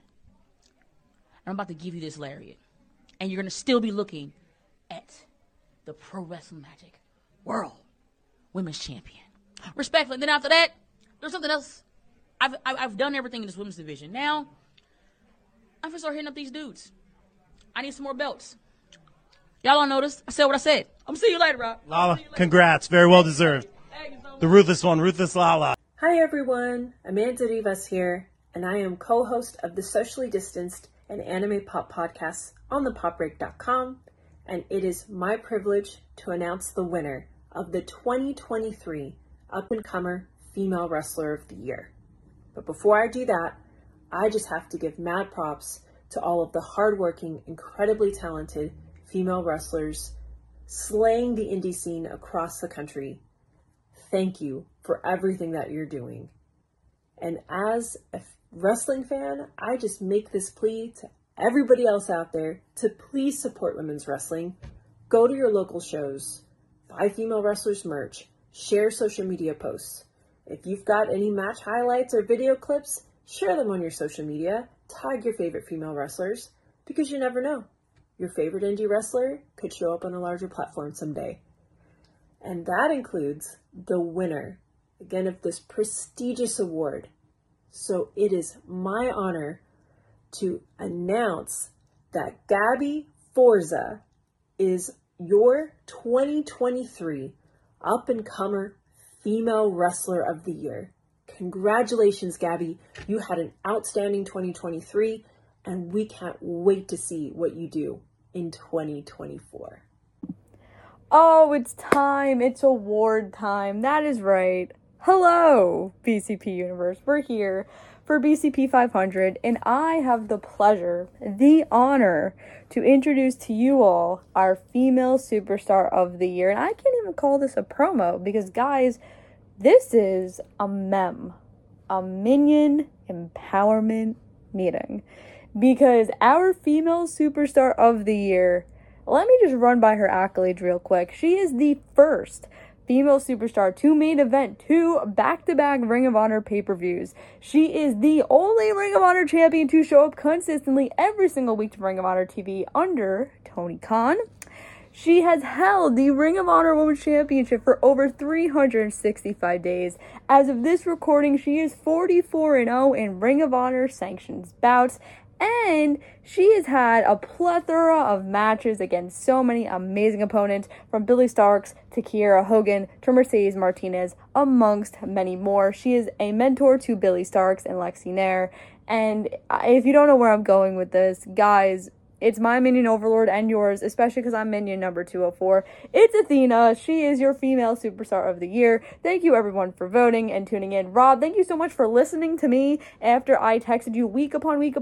I'm about to give you this lariat. And you're going to still be looking at the Pro Wrestling Magic World Women's Champion. Respectfully. And then after that, there's something else. I've done everything in this women's division. Now, I'm going to start hitting up these dudes. I need some more belts. Y'all don't notice. I said what I said. I'm going to see you later, Rob. Lala, congrats. Very well deserved. The Ruthless One, Ruthless Lala. Hi, everyone. Amanda Rivas here, and I am co-host of the Socially Distanced and Anime Pop podcast on thepopbreak.com, and it is my privilege to announce the winner of the 2023 Up-and-Comer Female Wrestler of the Year. But before I do that, I just have to give mad props to all of the hardworking, incredibly talented female wrestlers slaying the indie scene across the country. Thank you for everything that you're doing. And as a wrestling fan, I just make this plea to everybody else out there to please support women's wrestling. Go to your local shows, buy female wrestlers merch, share social media posts. If you've got any match highlights or video clips, share them on your social media. Tag your favorite female wrestlers, because you never know. Your favorite indie wrestler could show up on a larger platform someday. And that includes the winner, again, of this prestigious award. So it is my honor to announce that Gabby Forza is your 2023 Up-and-Comer Female Wrestler of the Year. Congratulations, Gabby. You had an outstanding 2023, and we can't wait to see what you do in 2024. Oh, it's time. It's award time. That is right. Hello, BCP Universe. We're here for BCP 500, and I have the pleasure, the honor, to introduce to you all our female superstar of the year. And I can't even call this a promo because, guys, this is a minion empowerment meeting. Because our female superstar of the year, let me just run by her accolades real quick. She is the first female superstar to main event 2 back-to-back Ring of Honor pay-per-views. She is the only Ring of Honor champion to show up consistently every single week to Ring of Honor TV under Tony Khan. She has held the Ring of Honor Women's Championship for over 365 days. As of this recording, she is 44-0 in Ring of Honor sanctions bouts, and she has had a plethora of matches against so many amazing opponents, from Billie Starkz to Kiera Hogan to Mercedes Martinez, amongst many more. She is a mentor to Billie Starkz and Lexi Nair, and if you don't know where I'm going with this, guys, it's my minion overlord and yours, especially because I'm minion number 204. It's Athena. She is your female superstar of the year. Thank you, everyone, for voting and tuning in. Rob, thank you so much for listening to me after I texted you week upon week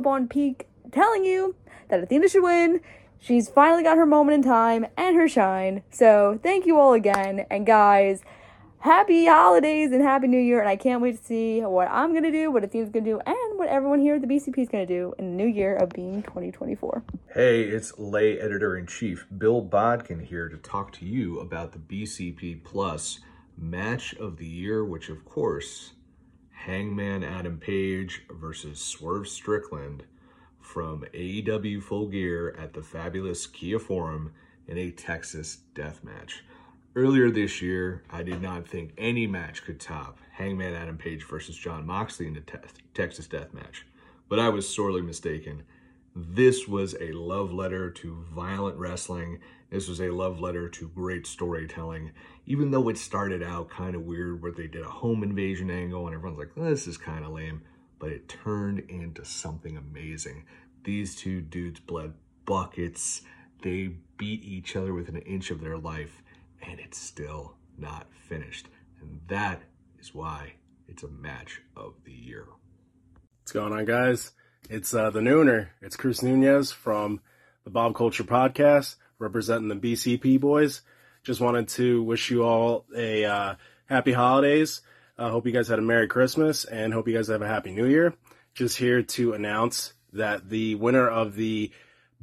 telling you that Athena should win. She's finally got her moment in time and her shine. So thank you all again. And guys, happy holidays and happy new year, and I can't wait to see what I'm going to do, what Athena's going to do, and what everyone here at the BCP is going to do in the new year of being 2024. Hey, it's Lay Editor-in-Chief Bill Bodkin here to talk to you about the BCP Plus Match of the Year, which of course, Hangman Adam Page versus Swerve Strickland from AEW Full Gear at the fabulous Kia Forum in a Texas death match. Earlier this year, I did not think any match could top Hangman Adam Page versus Jon Moxley in the Texas death match, but I was sorely mistaken. This was a love letter to violent wrestling. This was a love letter to great storytelling, even though it started out kind of weird where they did a home invasion angle and everyone's like, oh, this is kind of lame, but it turned into something amazing. These two dudes bled buckets. They beat each other within an inch of their life, and it's still not finished. And that is why it's a match of the year. What's going on, guys? It's the Nooner. It's Chris Nunez from the Bob Culture Podcast, representing the BCP boys. Just wanted to wish you all a happy holidays. Hope you guys had a Merry Christmas, and hope you guys have a Happy New Year. Just here to announce that the winner of the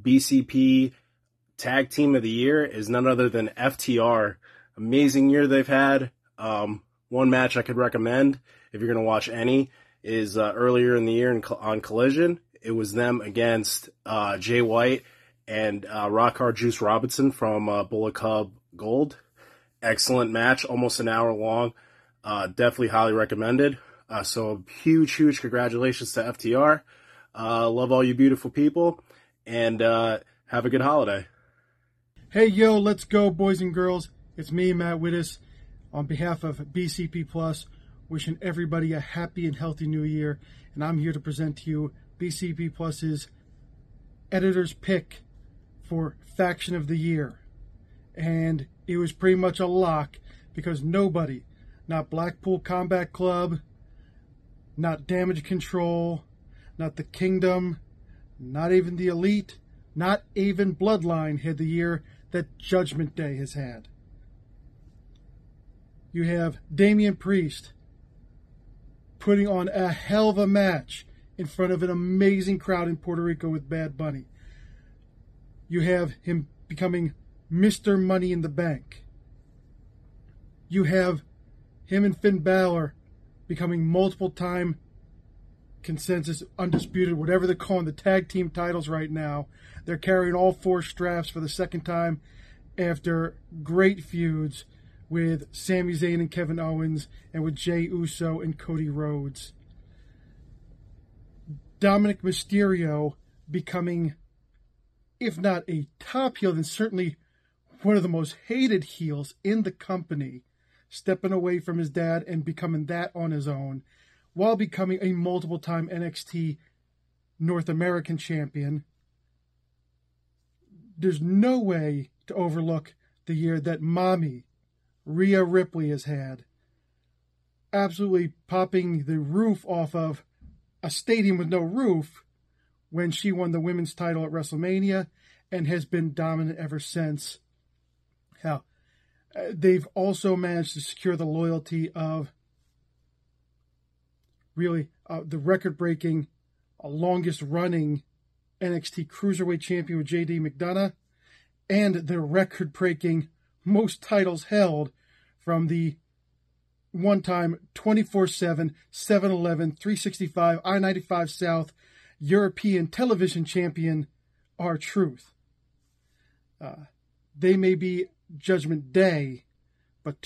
BCP Tag Team of the Year is none other than FTR. Amazing year they've had. One match I could recommend, if you're going to watch any, is earlier in the year on Collision. It was them against Jay White and Rock Hard Juice Robinson from Bullet Club Gold. Excellent match, almost an hour long. Definitely highly recommended. So huge congratulations to FTR. Love all you beautiful people, and have a good holiday. Hey, yo, let's go, boys and girls. It's me, Matt Wittes, on behalf of BCP Plus, wishing everybody a happy and healthy new year. And I'm here to present to you BCP Plus's editor's pick for Faction of the Year. And it was pretty much a lock because nobody, not Blackpool Combat Club, not Damage Control, not the Kingdom, not even the Elite, not even Bloodline had the year that Judgment Day has had. You have Damian Priest putting on a hell of a match in front of an amazing crowd in Puerto Rico with Bad Bunny. You have him becoming Mr. Money in the Bank. You have him and Finn Balor becoming multiple-time consensus, undisputed, whatever they're calling the tag team titles right now. They're carrying all 4 straps for the second time after great feuds with Sami Zayn and Kevin Owens and with Jey Uso and Cody Rhodes. Dominic Mysterio becoming, if not a top heel, then certainly one of the most hated heels in the company, stepping away from his dad and becoming that on his own, while becoming a multiple-time NXT North American champion. There's no way to overlook the year that Mommy Rhea Ripley has had, absolutely popping the roof off of a stadium with no roof when she won the women's title at WrestleMania and has been dominant ever since. Hell, they've also managed to secure the loyalty of really the record-breaking, longest-running NXT Cruiserweight Champion with J.D. McDonough, and the record-breaking most titles held from the one-time 24/7, 7-Eleven, 365, I-95 South European television champion, R-Truth. They may be Judgment Day, but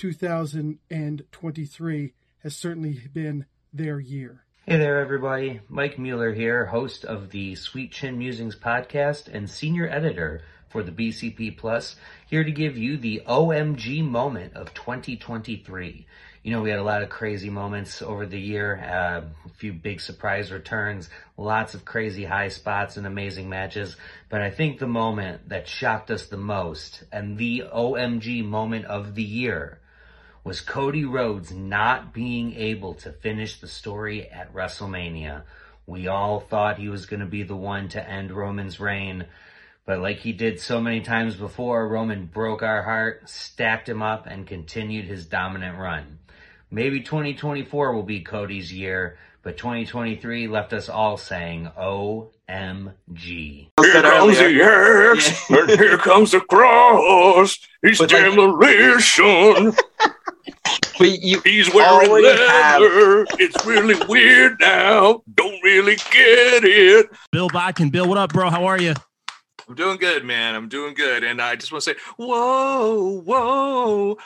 2023 has certainly been their year. Hey there, everybody. Mike Mueller here, host of the Sweet Chin Musings podcast and senior editor for the BCP Plus, here to give you the OMG moment of 2023. You know, we had a lot of crazy moments over the year, a few big surprise returns, lots of crazy high spots and amazing matches. But I think the moment that shocked us the most, and the OMG moment of the year, was Cody Rhodes not being able to finish the story at WrestleMania. We all thought he was going to be the one to end Roman's reign, but like he did so many times before, Roman broke our heart, stacked him up, and continued his dominant run. Maybe 2024 will be Cody's year, but 2023 left us all saying, OMG. Here comes the X, and here comes the cross. He's demolition. He's wearing leather. It's really weird now. Don't really get it. Bill Bodkin. Bill, what up, bro? How are you? I'm doing good, man. I'm doing good. And I just want to say, whoa, whoa,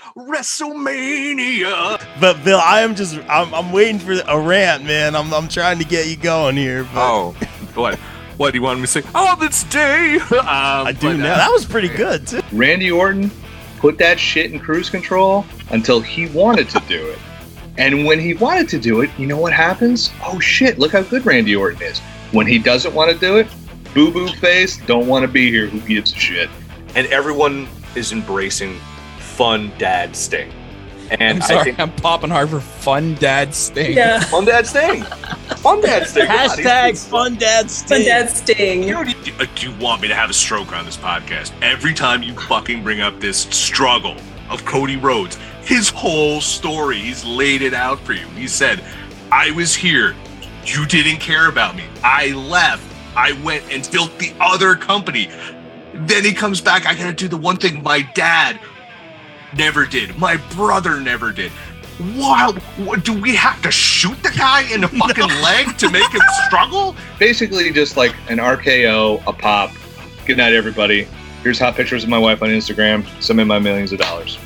WrestleMania. But Bill, I'm waiting for a rant, man. I'm trying to get you going here. But. Oh, what? What do you want me to say? Oh, this day. I do now. That was pretty good, too. Randy Orton put that shit in cruise control until he wanted to do it. And when he wanted to do it, you know what happens? Oh shit, look how good Randy Orton is. When he doesn't want to do it, boo-boo face, don't want to be here, who gives a shit? And everyone is embracing fun dad Sting. And I'm sorry, I'm popping hard for fun dad Sting. Yeah. Fun dad Sting. Fun dad Sting. Hashtag fun dad Sting. Fun dad Sting. Do you want me to have a stroke on this podcast? Every time you fucking bring up this struggle of Cody Rhodes, his whole story, he's laid it out for you. He said, I was here. You didn't care about me. I left. I went and built the other company. Then he comes back. I gotta do the one thing my dad never did. My brother never did. Wow, do we have to shoot the guy in the fucking leg to make him struggle? Basically just like an RKO, a pop. Good night, everybody. Here's hot pictures of my wife on Instagram. Send me my millions of dollars.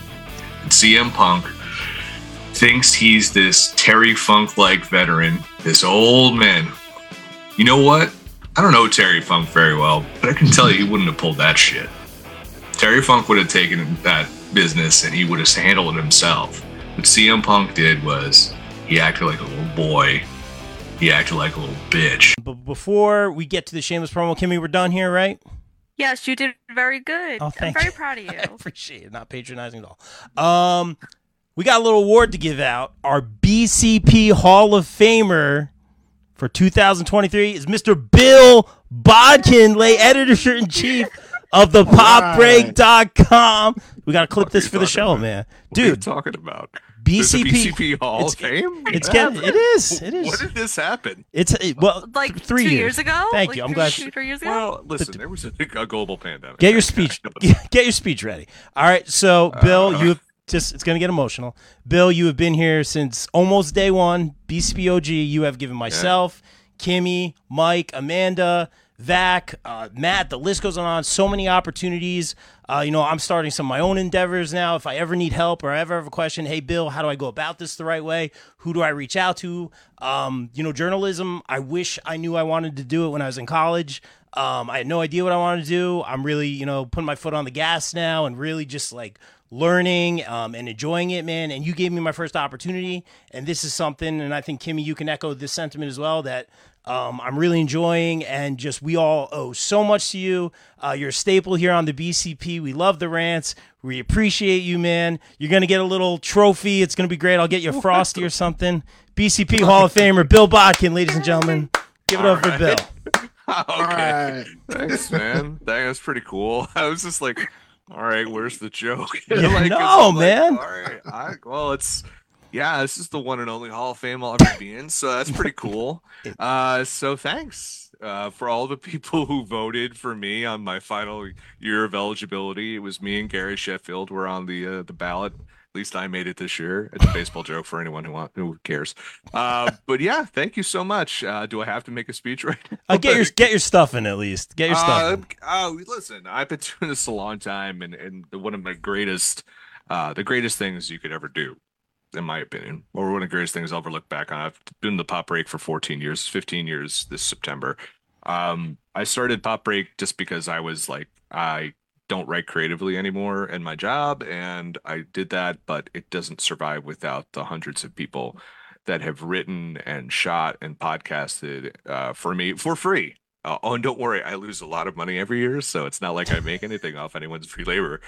CM Punk thinks he's this Terry Funk-like veteran, this old man. You know what? I don't know Terry Funk very well, but I can tell you he wouldn't have pulled that shit. Terry Funk would have taken that business and he would have handled it himself. What CM Punk did was he acted like a little boy. He acted like a little bitch. But before we get to the shameless promo, Kimmy, we're done here, right? Yes, you did very good. Oh, I'm very proud of you. I appreciate it. Not patronizing at all. We got a little award to give out. Our BCP Hall of Famer for 2023 is Mr. Bill Bodkin, lay editor-in-chief of the PopBreak.com. We got to clip this for the show, man. Dude, what are you talking about? BCP Hall of Fame? It is. When did this happen? Like 3 years ago? Thank like you. I'm glad. 3 years ago? Well, listen, there was a global pandemic. Get your speech. Get your speech ready. All right. So, Bill, it's going to get emotional. Bill, you have been here since almost day one. BCPOG, you have given myself, Kimmy, Mike, Amanda, Vac, Matt, the list goes on. So many opportunities. I'm starting some of my own endeavors now. If I ever need help or ever have a question, hey, Bill, how do I go about this the right way? Who do I reach out to? Journalism, I wish I knew I wanted to do it when I was in college. I had no idea what I wanted to do. I'm really, putting my foot on the gas now and really just like learning and enjoying it, man. And you gave me my first opportunity. And this is something, and I think, Kimmy, you can echo this sentiment as well, that I'm really enjoying, and just we all owe so much to you. You're a staple here on the BCP. We love the rants. We appreciate you, man. You're going to get a little trophy. It's going to be great. I'll get you a Frosty or something. BCP Hall of Famer, Bill Bodkin, ladies and gentlemen. Give it up for Bill. Okay. Thanks, man. That's pretty cool. I was just like, all right, where's the joke? Man. All right. This is the one and only Hall of Fame I'll ever be in, so that's pretty cool. So thanks for all the people who voted for me on my final year of eligibility. It was me and Gary Sheffield were on the ballot least I made it this year. It's a baseball joke for anyone who cares. But yeah, thank you so much. Do I have to make a speech right now? Get your stuff in at least. Get your stuff in. Listen, I've been doing this a long time, and one of my greatest, the greatest things you could ever do, in my opinion, or one of the greatest things I'll ever look back on. I've been in the Pop Break for 14 years, 15 years this September. I started Pop Break just because I was like, I don't write creatively anymore in my job, and I did that, but it doesn't survive without the hundreds of people that have written and shot and podcasted for me for free. Oh, and don't worry, I lose a lot of money every year, so it's not like I make anything off anyone's free labor.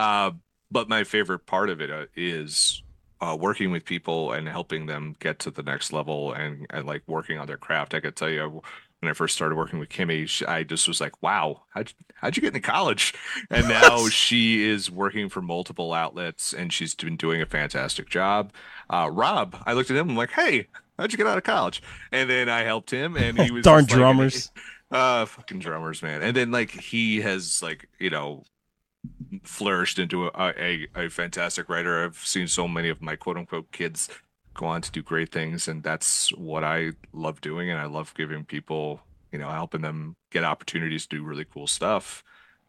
But my favorite part of it is working with people and helping them get to the next level and like working on their craft. I could tell you, when I first started working with Kimmy, I just was like, wow, how'd you get into college? And now she is working for multiple outlets, and she's been doing a fantastic job. Rob, I looked at him, I'm like, hey, how'd you get out of college? And then I helped him, and he was darn just like, drummers. Fucking drummers, man. And then like he has like, you know, flourished into a fantastic writer. I've seen so many of my quote unquote kids go on to do great things, and that's what I love doing, and I love giving people, you know, helping them get opportunities to do really cool stuff,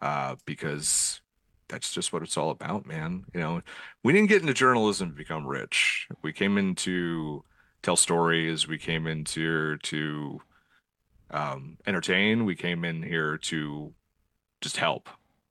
because that's just what it's all about, man. You know, we didn't get into journalism to become rich. We came in to tell stories. We came in here to entertain. We came in here to just help.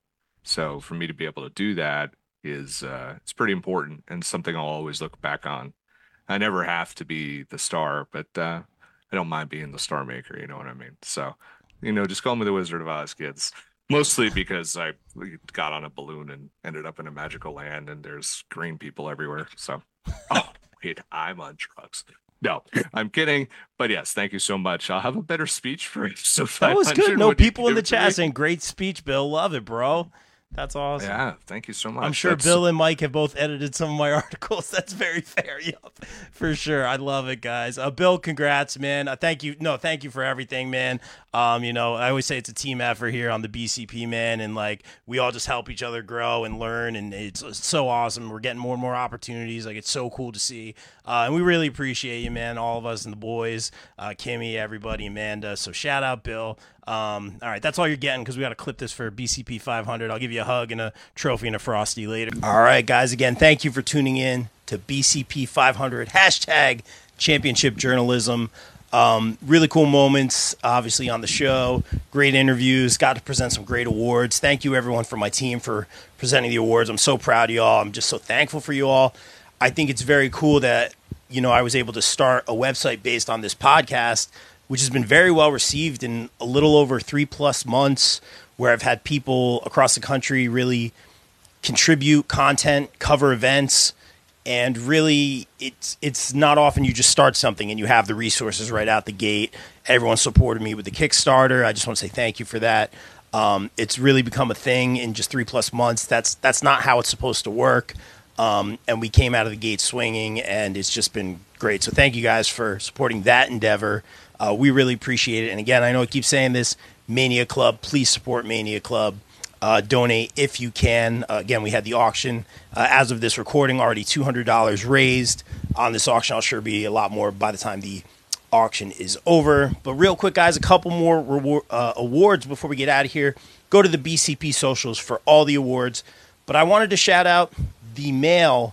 So for me to be able to do that is it's pretty important, and something I'll always look back on. I never have to be the star, but I don't mind being the star maker, you know what I mean? So, you know, just call me the Wizard of Oz, kids. Mostly because I got on a balloon and ended up in a magical land, and there's green people everywhere. So, oh, wait, I'm on drugs. No, I'm kidding. But yes, thank you so much. I'll have a better speech for episode 500. That was good. No, people in the chat saying, great speech, Bill. Love it, bro. That's awesome. Yeah, thank you so much. I'm sure Bill and Mike have both edited some of my articles. That's very fair. Yep, for sure. I love it, guys. Bill, congrats, man. Thank you. No, thank you for everything, man. You know, I always say it's a team effort here on the BCP, man, and like we all just help each other grow and learn, and it's so awesome. We're getting more and more opportunities. Like it's so cool to see, and we really appreciate you, man. All of us and the boys, Kimmy, everybody, Amanda. So shout out, Bill. All right, that's all you're getting because we got to clip this for BCP 500. I'll give you a hug and a trophy and a Frosty later. All right, guys, again, thank you for tuning in to BCP 500, hashtag championship journalism. Really cool moments, obviously, on the show. Great interviews. Got to present some great awards. Thank you, everyone, from my team for presenting the awards. I'm so proud of you all. I'm just so thankful for you all. I think it's very cool that, you know, I was able to start a website based on this podcast, which has been very well received in a little over 3+ months, where I've had people across the country really contribute content, cover events, and really it's not often you just start something and you have the resources right out the gate. Everyone supported me with the Kickstarter. I just want to say thank you for that. It's really become a thing in just 3+ months. That's not how it's supposed to work. And we came out of the gate swinging, and it's just been great. So thank you guys for supporting that endeavor. We really appreciate it. And again, I know I keep saying this, Mania Club, please support Mania Club. Donate if you can. Again, we had the auction. As of this recording, already $200 raised on this auction. I'll sure be a lot more by the time the auction is over. But real quick, guys, a couple more awards before we get out of here. Go to the BCP socials for all the awards. But I wanted to shout out the male,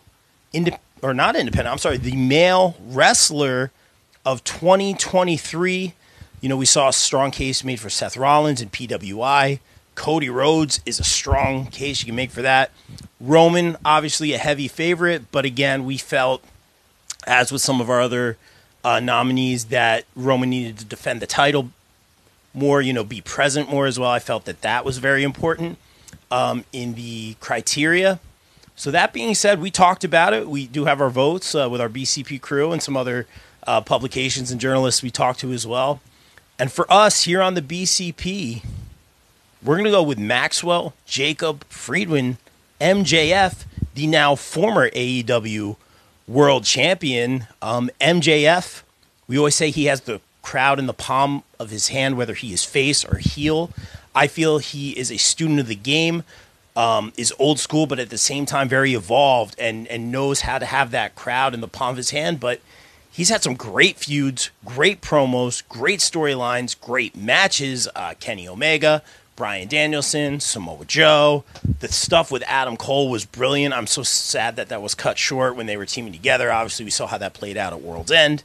the male wrestler of 2023. You know, we saw a strong case made for Seth Rollins and PWI. Cody Rhodes is a strong case you can make for that. Roman, obviously a heavy favorite, but again, we felt, as with some of our other nominees, that Roman needed to defend the title more, you know, be present more as well. I felt that was very important in the criteria. So that being said, we talked about it. We do have our votes with our BCP crew and some other publications and journalists we talked to as well. And for us here on the BCP, we're going to go with Maxwell Jacob Friedman, MJF, the now former AEW world champion. MJF, we always say he has the crowd in the palm of his hand, whether he is face or heel. I feel he is a student of the game. is old school, but at the same time very evolved and knows how to have that crowd in the palm of his hand. But he's had some great feuds, great promos, great storylines, great matches. Kenny Omega, Bryan Danielson, Samoa Joe. The stuff with Adam Cole was brilliant. I'm so sad that was cut short when they were teaming together. Obviously, we saw how that played out at World's End.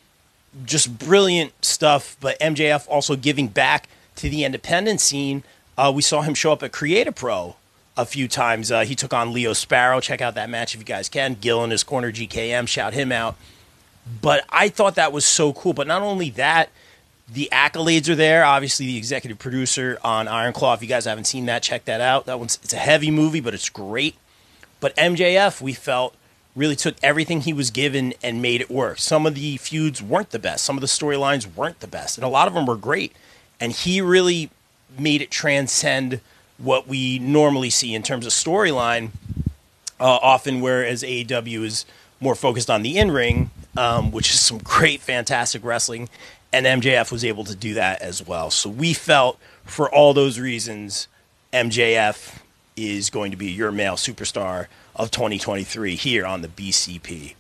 Just brilliant stuff, but MJF also giving back to the independent scene. We saw him show up at Creative Pro a few times. He took on Leo Sparrow. Check out that match if you guys can. Gil in his corner, GKM, shout him out. But I thought that was so cool. But not only that, the accolades are there. Obviously, the executive producer on Iron Claw. If you guys haven't seen that, check that out. It's a heavy movie, but it's great. But MJF, we felt, really took everything he was given and made it work. Some of the feuds weren't the best. Some of the storylines weren't the best. And a lot of them were great. And he really made it transcend what we normally see in terms of storyline, often whereas AEW is more focused on the in-ring, which is some great, fantastic wrestling, and MJF was able to do that as well. So we felt, for all those reasons, MJF is going to be your male superstar of 2023 here on the BCP.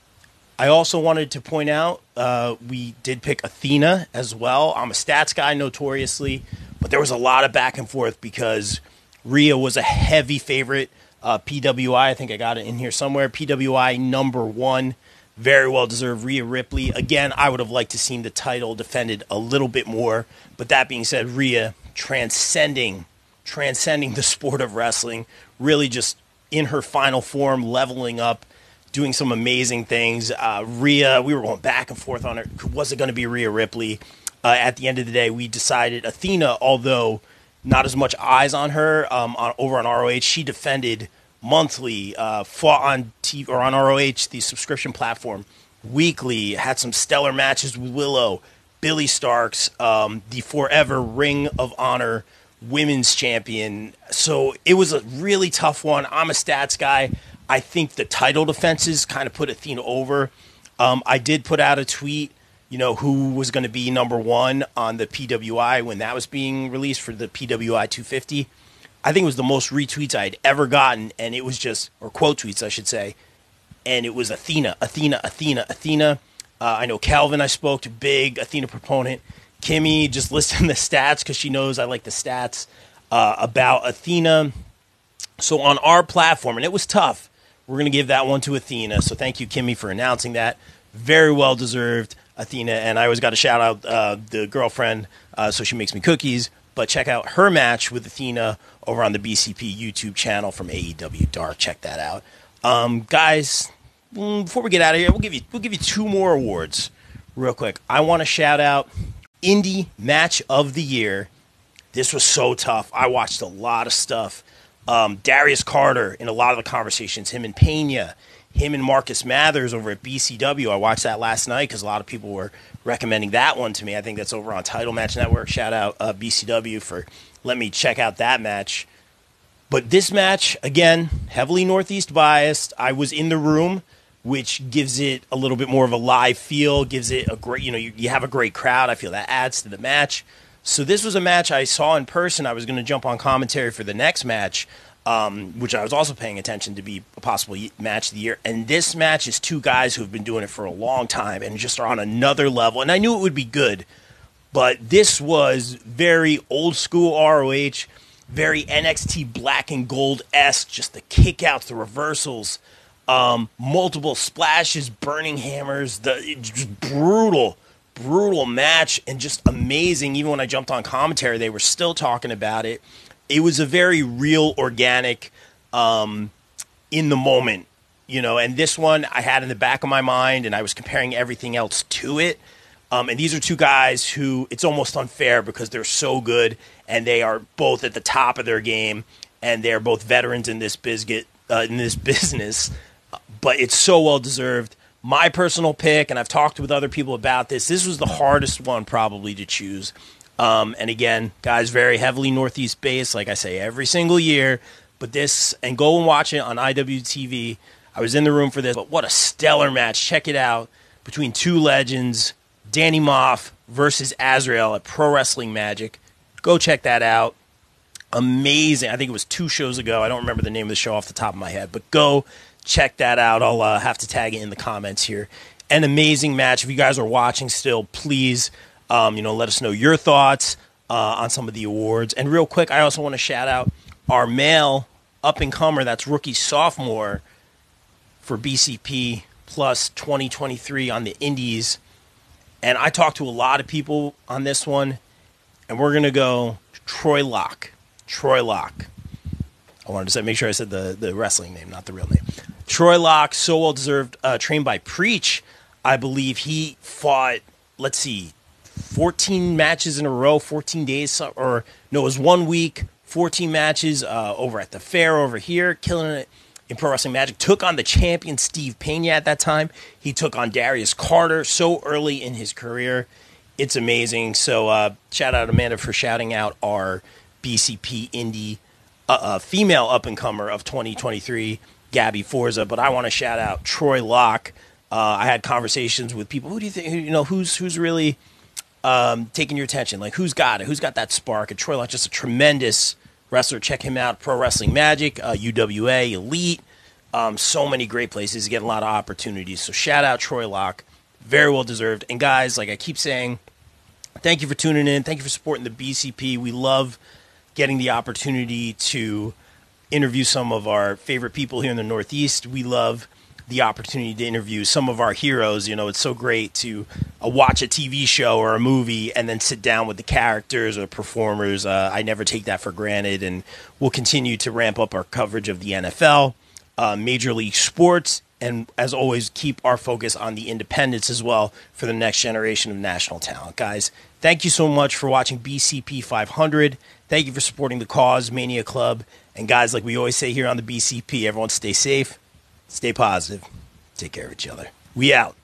I also wanted to point out we did pick Athena as well. I'm a stats guy notoriously, but there was a lot of back and forth because Rhea was a heavy favorite. PWI, I think I got it in here somewhere. PWI #1, very well deserved. Rhea Ripley. Again, I would have liked to seen the title defended a little bit more. But that being said, Rhea transcending the sport of wrestling, really just in her final form, leveling up, doing some amazing things. Rhea, we were going back and forth on her. Was it going to be Rhea Ripley? At the end of the day, we decided Athena, although not as much eyes on her over on ROH. She defended monthly, fought on TV or on ROH, the subscription platform, weekly, had some stellar matches with Willow, Billy Starks, the forever Ring of Honor women's champion. So it was a really tough one. I'm a stats guy. I think the title defenses kind of put Athena over. I did put out a tweet, who was going to be #1 on the PWI when that was being released for the PWI 250. I think it was the most retweets I had ever gotten, and it was just, or quote tweets, I should say, and it was Athena. I know Calvin, I spoke to, big Athena proponent. Kimmy just listing the stats because she knows I like the stats about Athena. So on our platform, and it was tough, we're going to give that one to Athena. So thank you, Kimmy, for announcing that. Very well deserved, Athena. And I always got to shout out the girlfriend, so she makes me cookies. But check out her match with Athena over on the BCP YouTube channel from AEW Dark. Check that out. Guys, before we get out of here, we'll give you 2 more awards real quick. I want to shout out Indie Match of the Year. This was so tough. I watched a lot of stuff. Darius Carter in a lot of the conversations, him and Pena, him and Marcus Mathers over at BCW. I watched that last night because a lot of people were recommending that one to me. I think that's over on Title Match Network. Shout out BCW for letting me check out that match. But this match, again, heavily Northeast biased. I was in the room, which gives it a little bit more of a live feel, gives it a great, you have a great crowd. I feel that adds to the match. So this was a match I saw in person. I was going to jump on commentary for the next match, which I was also paying attention to be a possible match of the year. And this match is 2 guys who have been doing it for a long time and just are on another level. And I knew it would be good, but this was very old school ROH, very NXT Black and Gold-esque, just the kickouts, the reversals, multiple splashes, burning hammers, just brutal match, and just amazing. Even when I jumped on commentary, they were still talking about it. It was a very real, organic, in the moment, and this one I had in the back of my mind, and I was comparing everything else to it. And these are 2 guys who it's almost unfair because they're so good, and they are both at the top of their game, and they're both veterans in this business, but it's so well deserved. My personal pick, and I've talked with other people about this was the hardest one probably to choose. And again, guys, very heavily Northeast based, like I say every single year. But this, and go and watch it on IWTV. I was in the room for this, but what a stellar match. Check it out. Between 2 legends, Danny Moff versus Azrael at Pro Wrestling Magic. Go check that out. amazing. I think it was 2 shows ago. I don't remember the name of the show off the top of my head, but go check that out. I'll have to tag it in the comments here. An amazing match. If you guys are watching still, please, let us know your thoughts on some of the awards. And real quick, I also want to shout out our male up-and-comer, that's rookie sophomore for BCP Plus 2023 on the Indies. And I talked to a lot of people on this one, and we're going to go Troy Locke. Troy Locke. I wanted to make sure I said the wrestling name, not the real name. Troy Locke, so well-deserved, trained by Preach. I believe he fought, 14 matches in a row, 14 days, it was 1 week, 14 matches over at the fair over here, killing it in Pro Wrestling Magic. Took on the champion Steve Pena at that time. He took on Darius Carter so early in his career. It's amazing. So shout out Amanda for shouting out our BCP Indie female up-and-comer of 2023, Gabby Forza. But I want to shout out Troy Locke. I had conversations with people. Who do you think, who's really taking your attention? Like, who's got it? Who's got that spark? And Troy Locke, just a tremendous wrestler. Check him out. Pro Wrestling Magic, UWA, Elite. So many great places. He's getting a lot of opportunities. So shout out Troy Locke. Very well deserved. And guys, like I keep saying, thank you for tuning in. Thank you for supporting the BCP. We love getting the opportunity to interview some of our favorite people here in the Northeast. We love the opportunity to interview some of our heroes. It's so great to watch a TV show or a movie and then sit down with the characters or performers. I never take that for granted, and we'll continue to ramp up our coverage of the NFL, Major League Sports, and as always, keep our focus on the independents as well for the next generation of national talent. Guys, thank you so much for watching BCP 500. Thank you for supporting the cause, Mania Club. And guys, like we always say here on the BCP, everyone stay safe, stay positive, take care of each other. We out.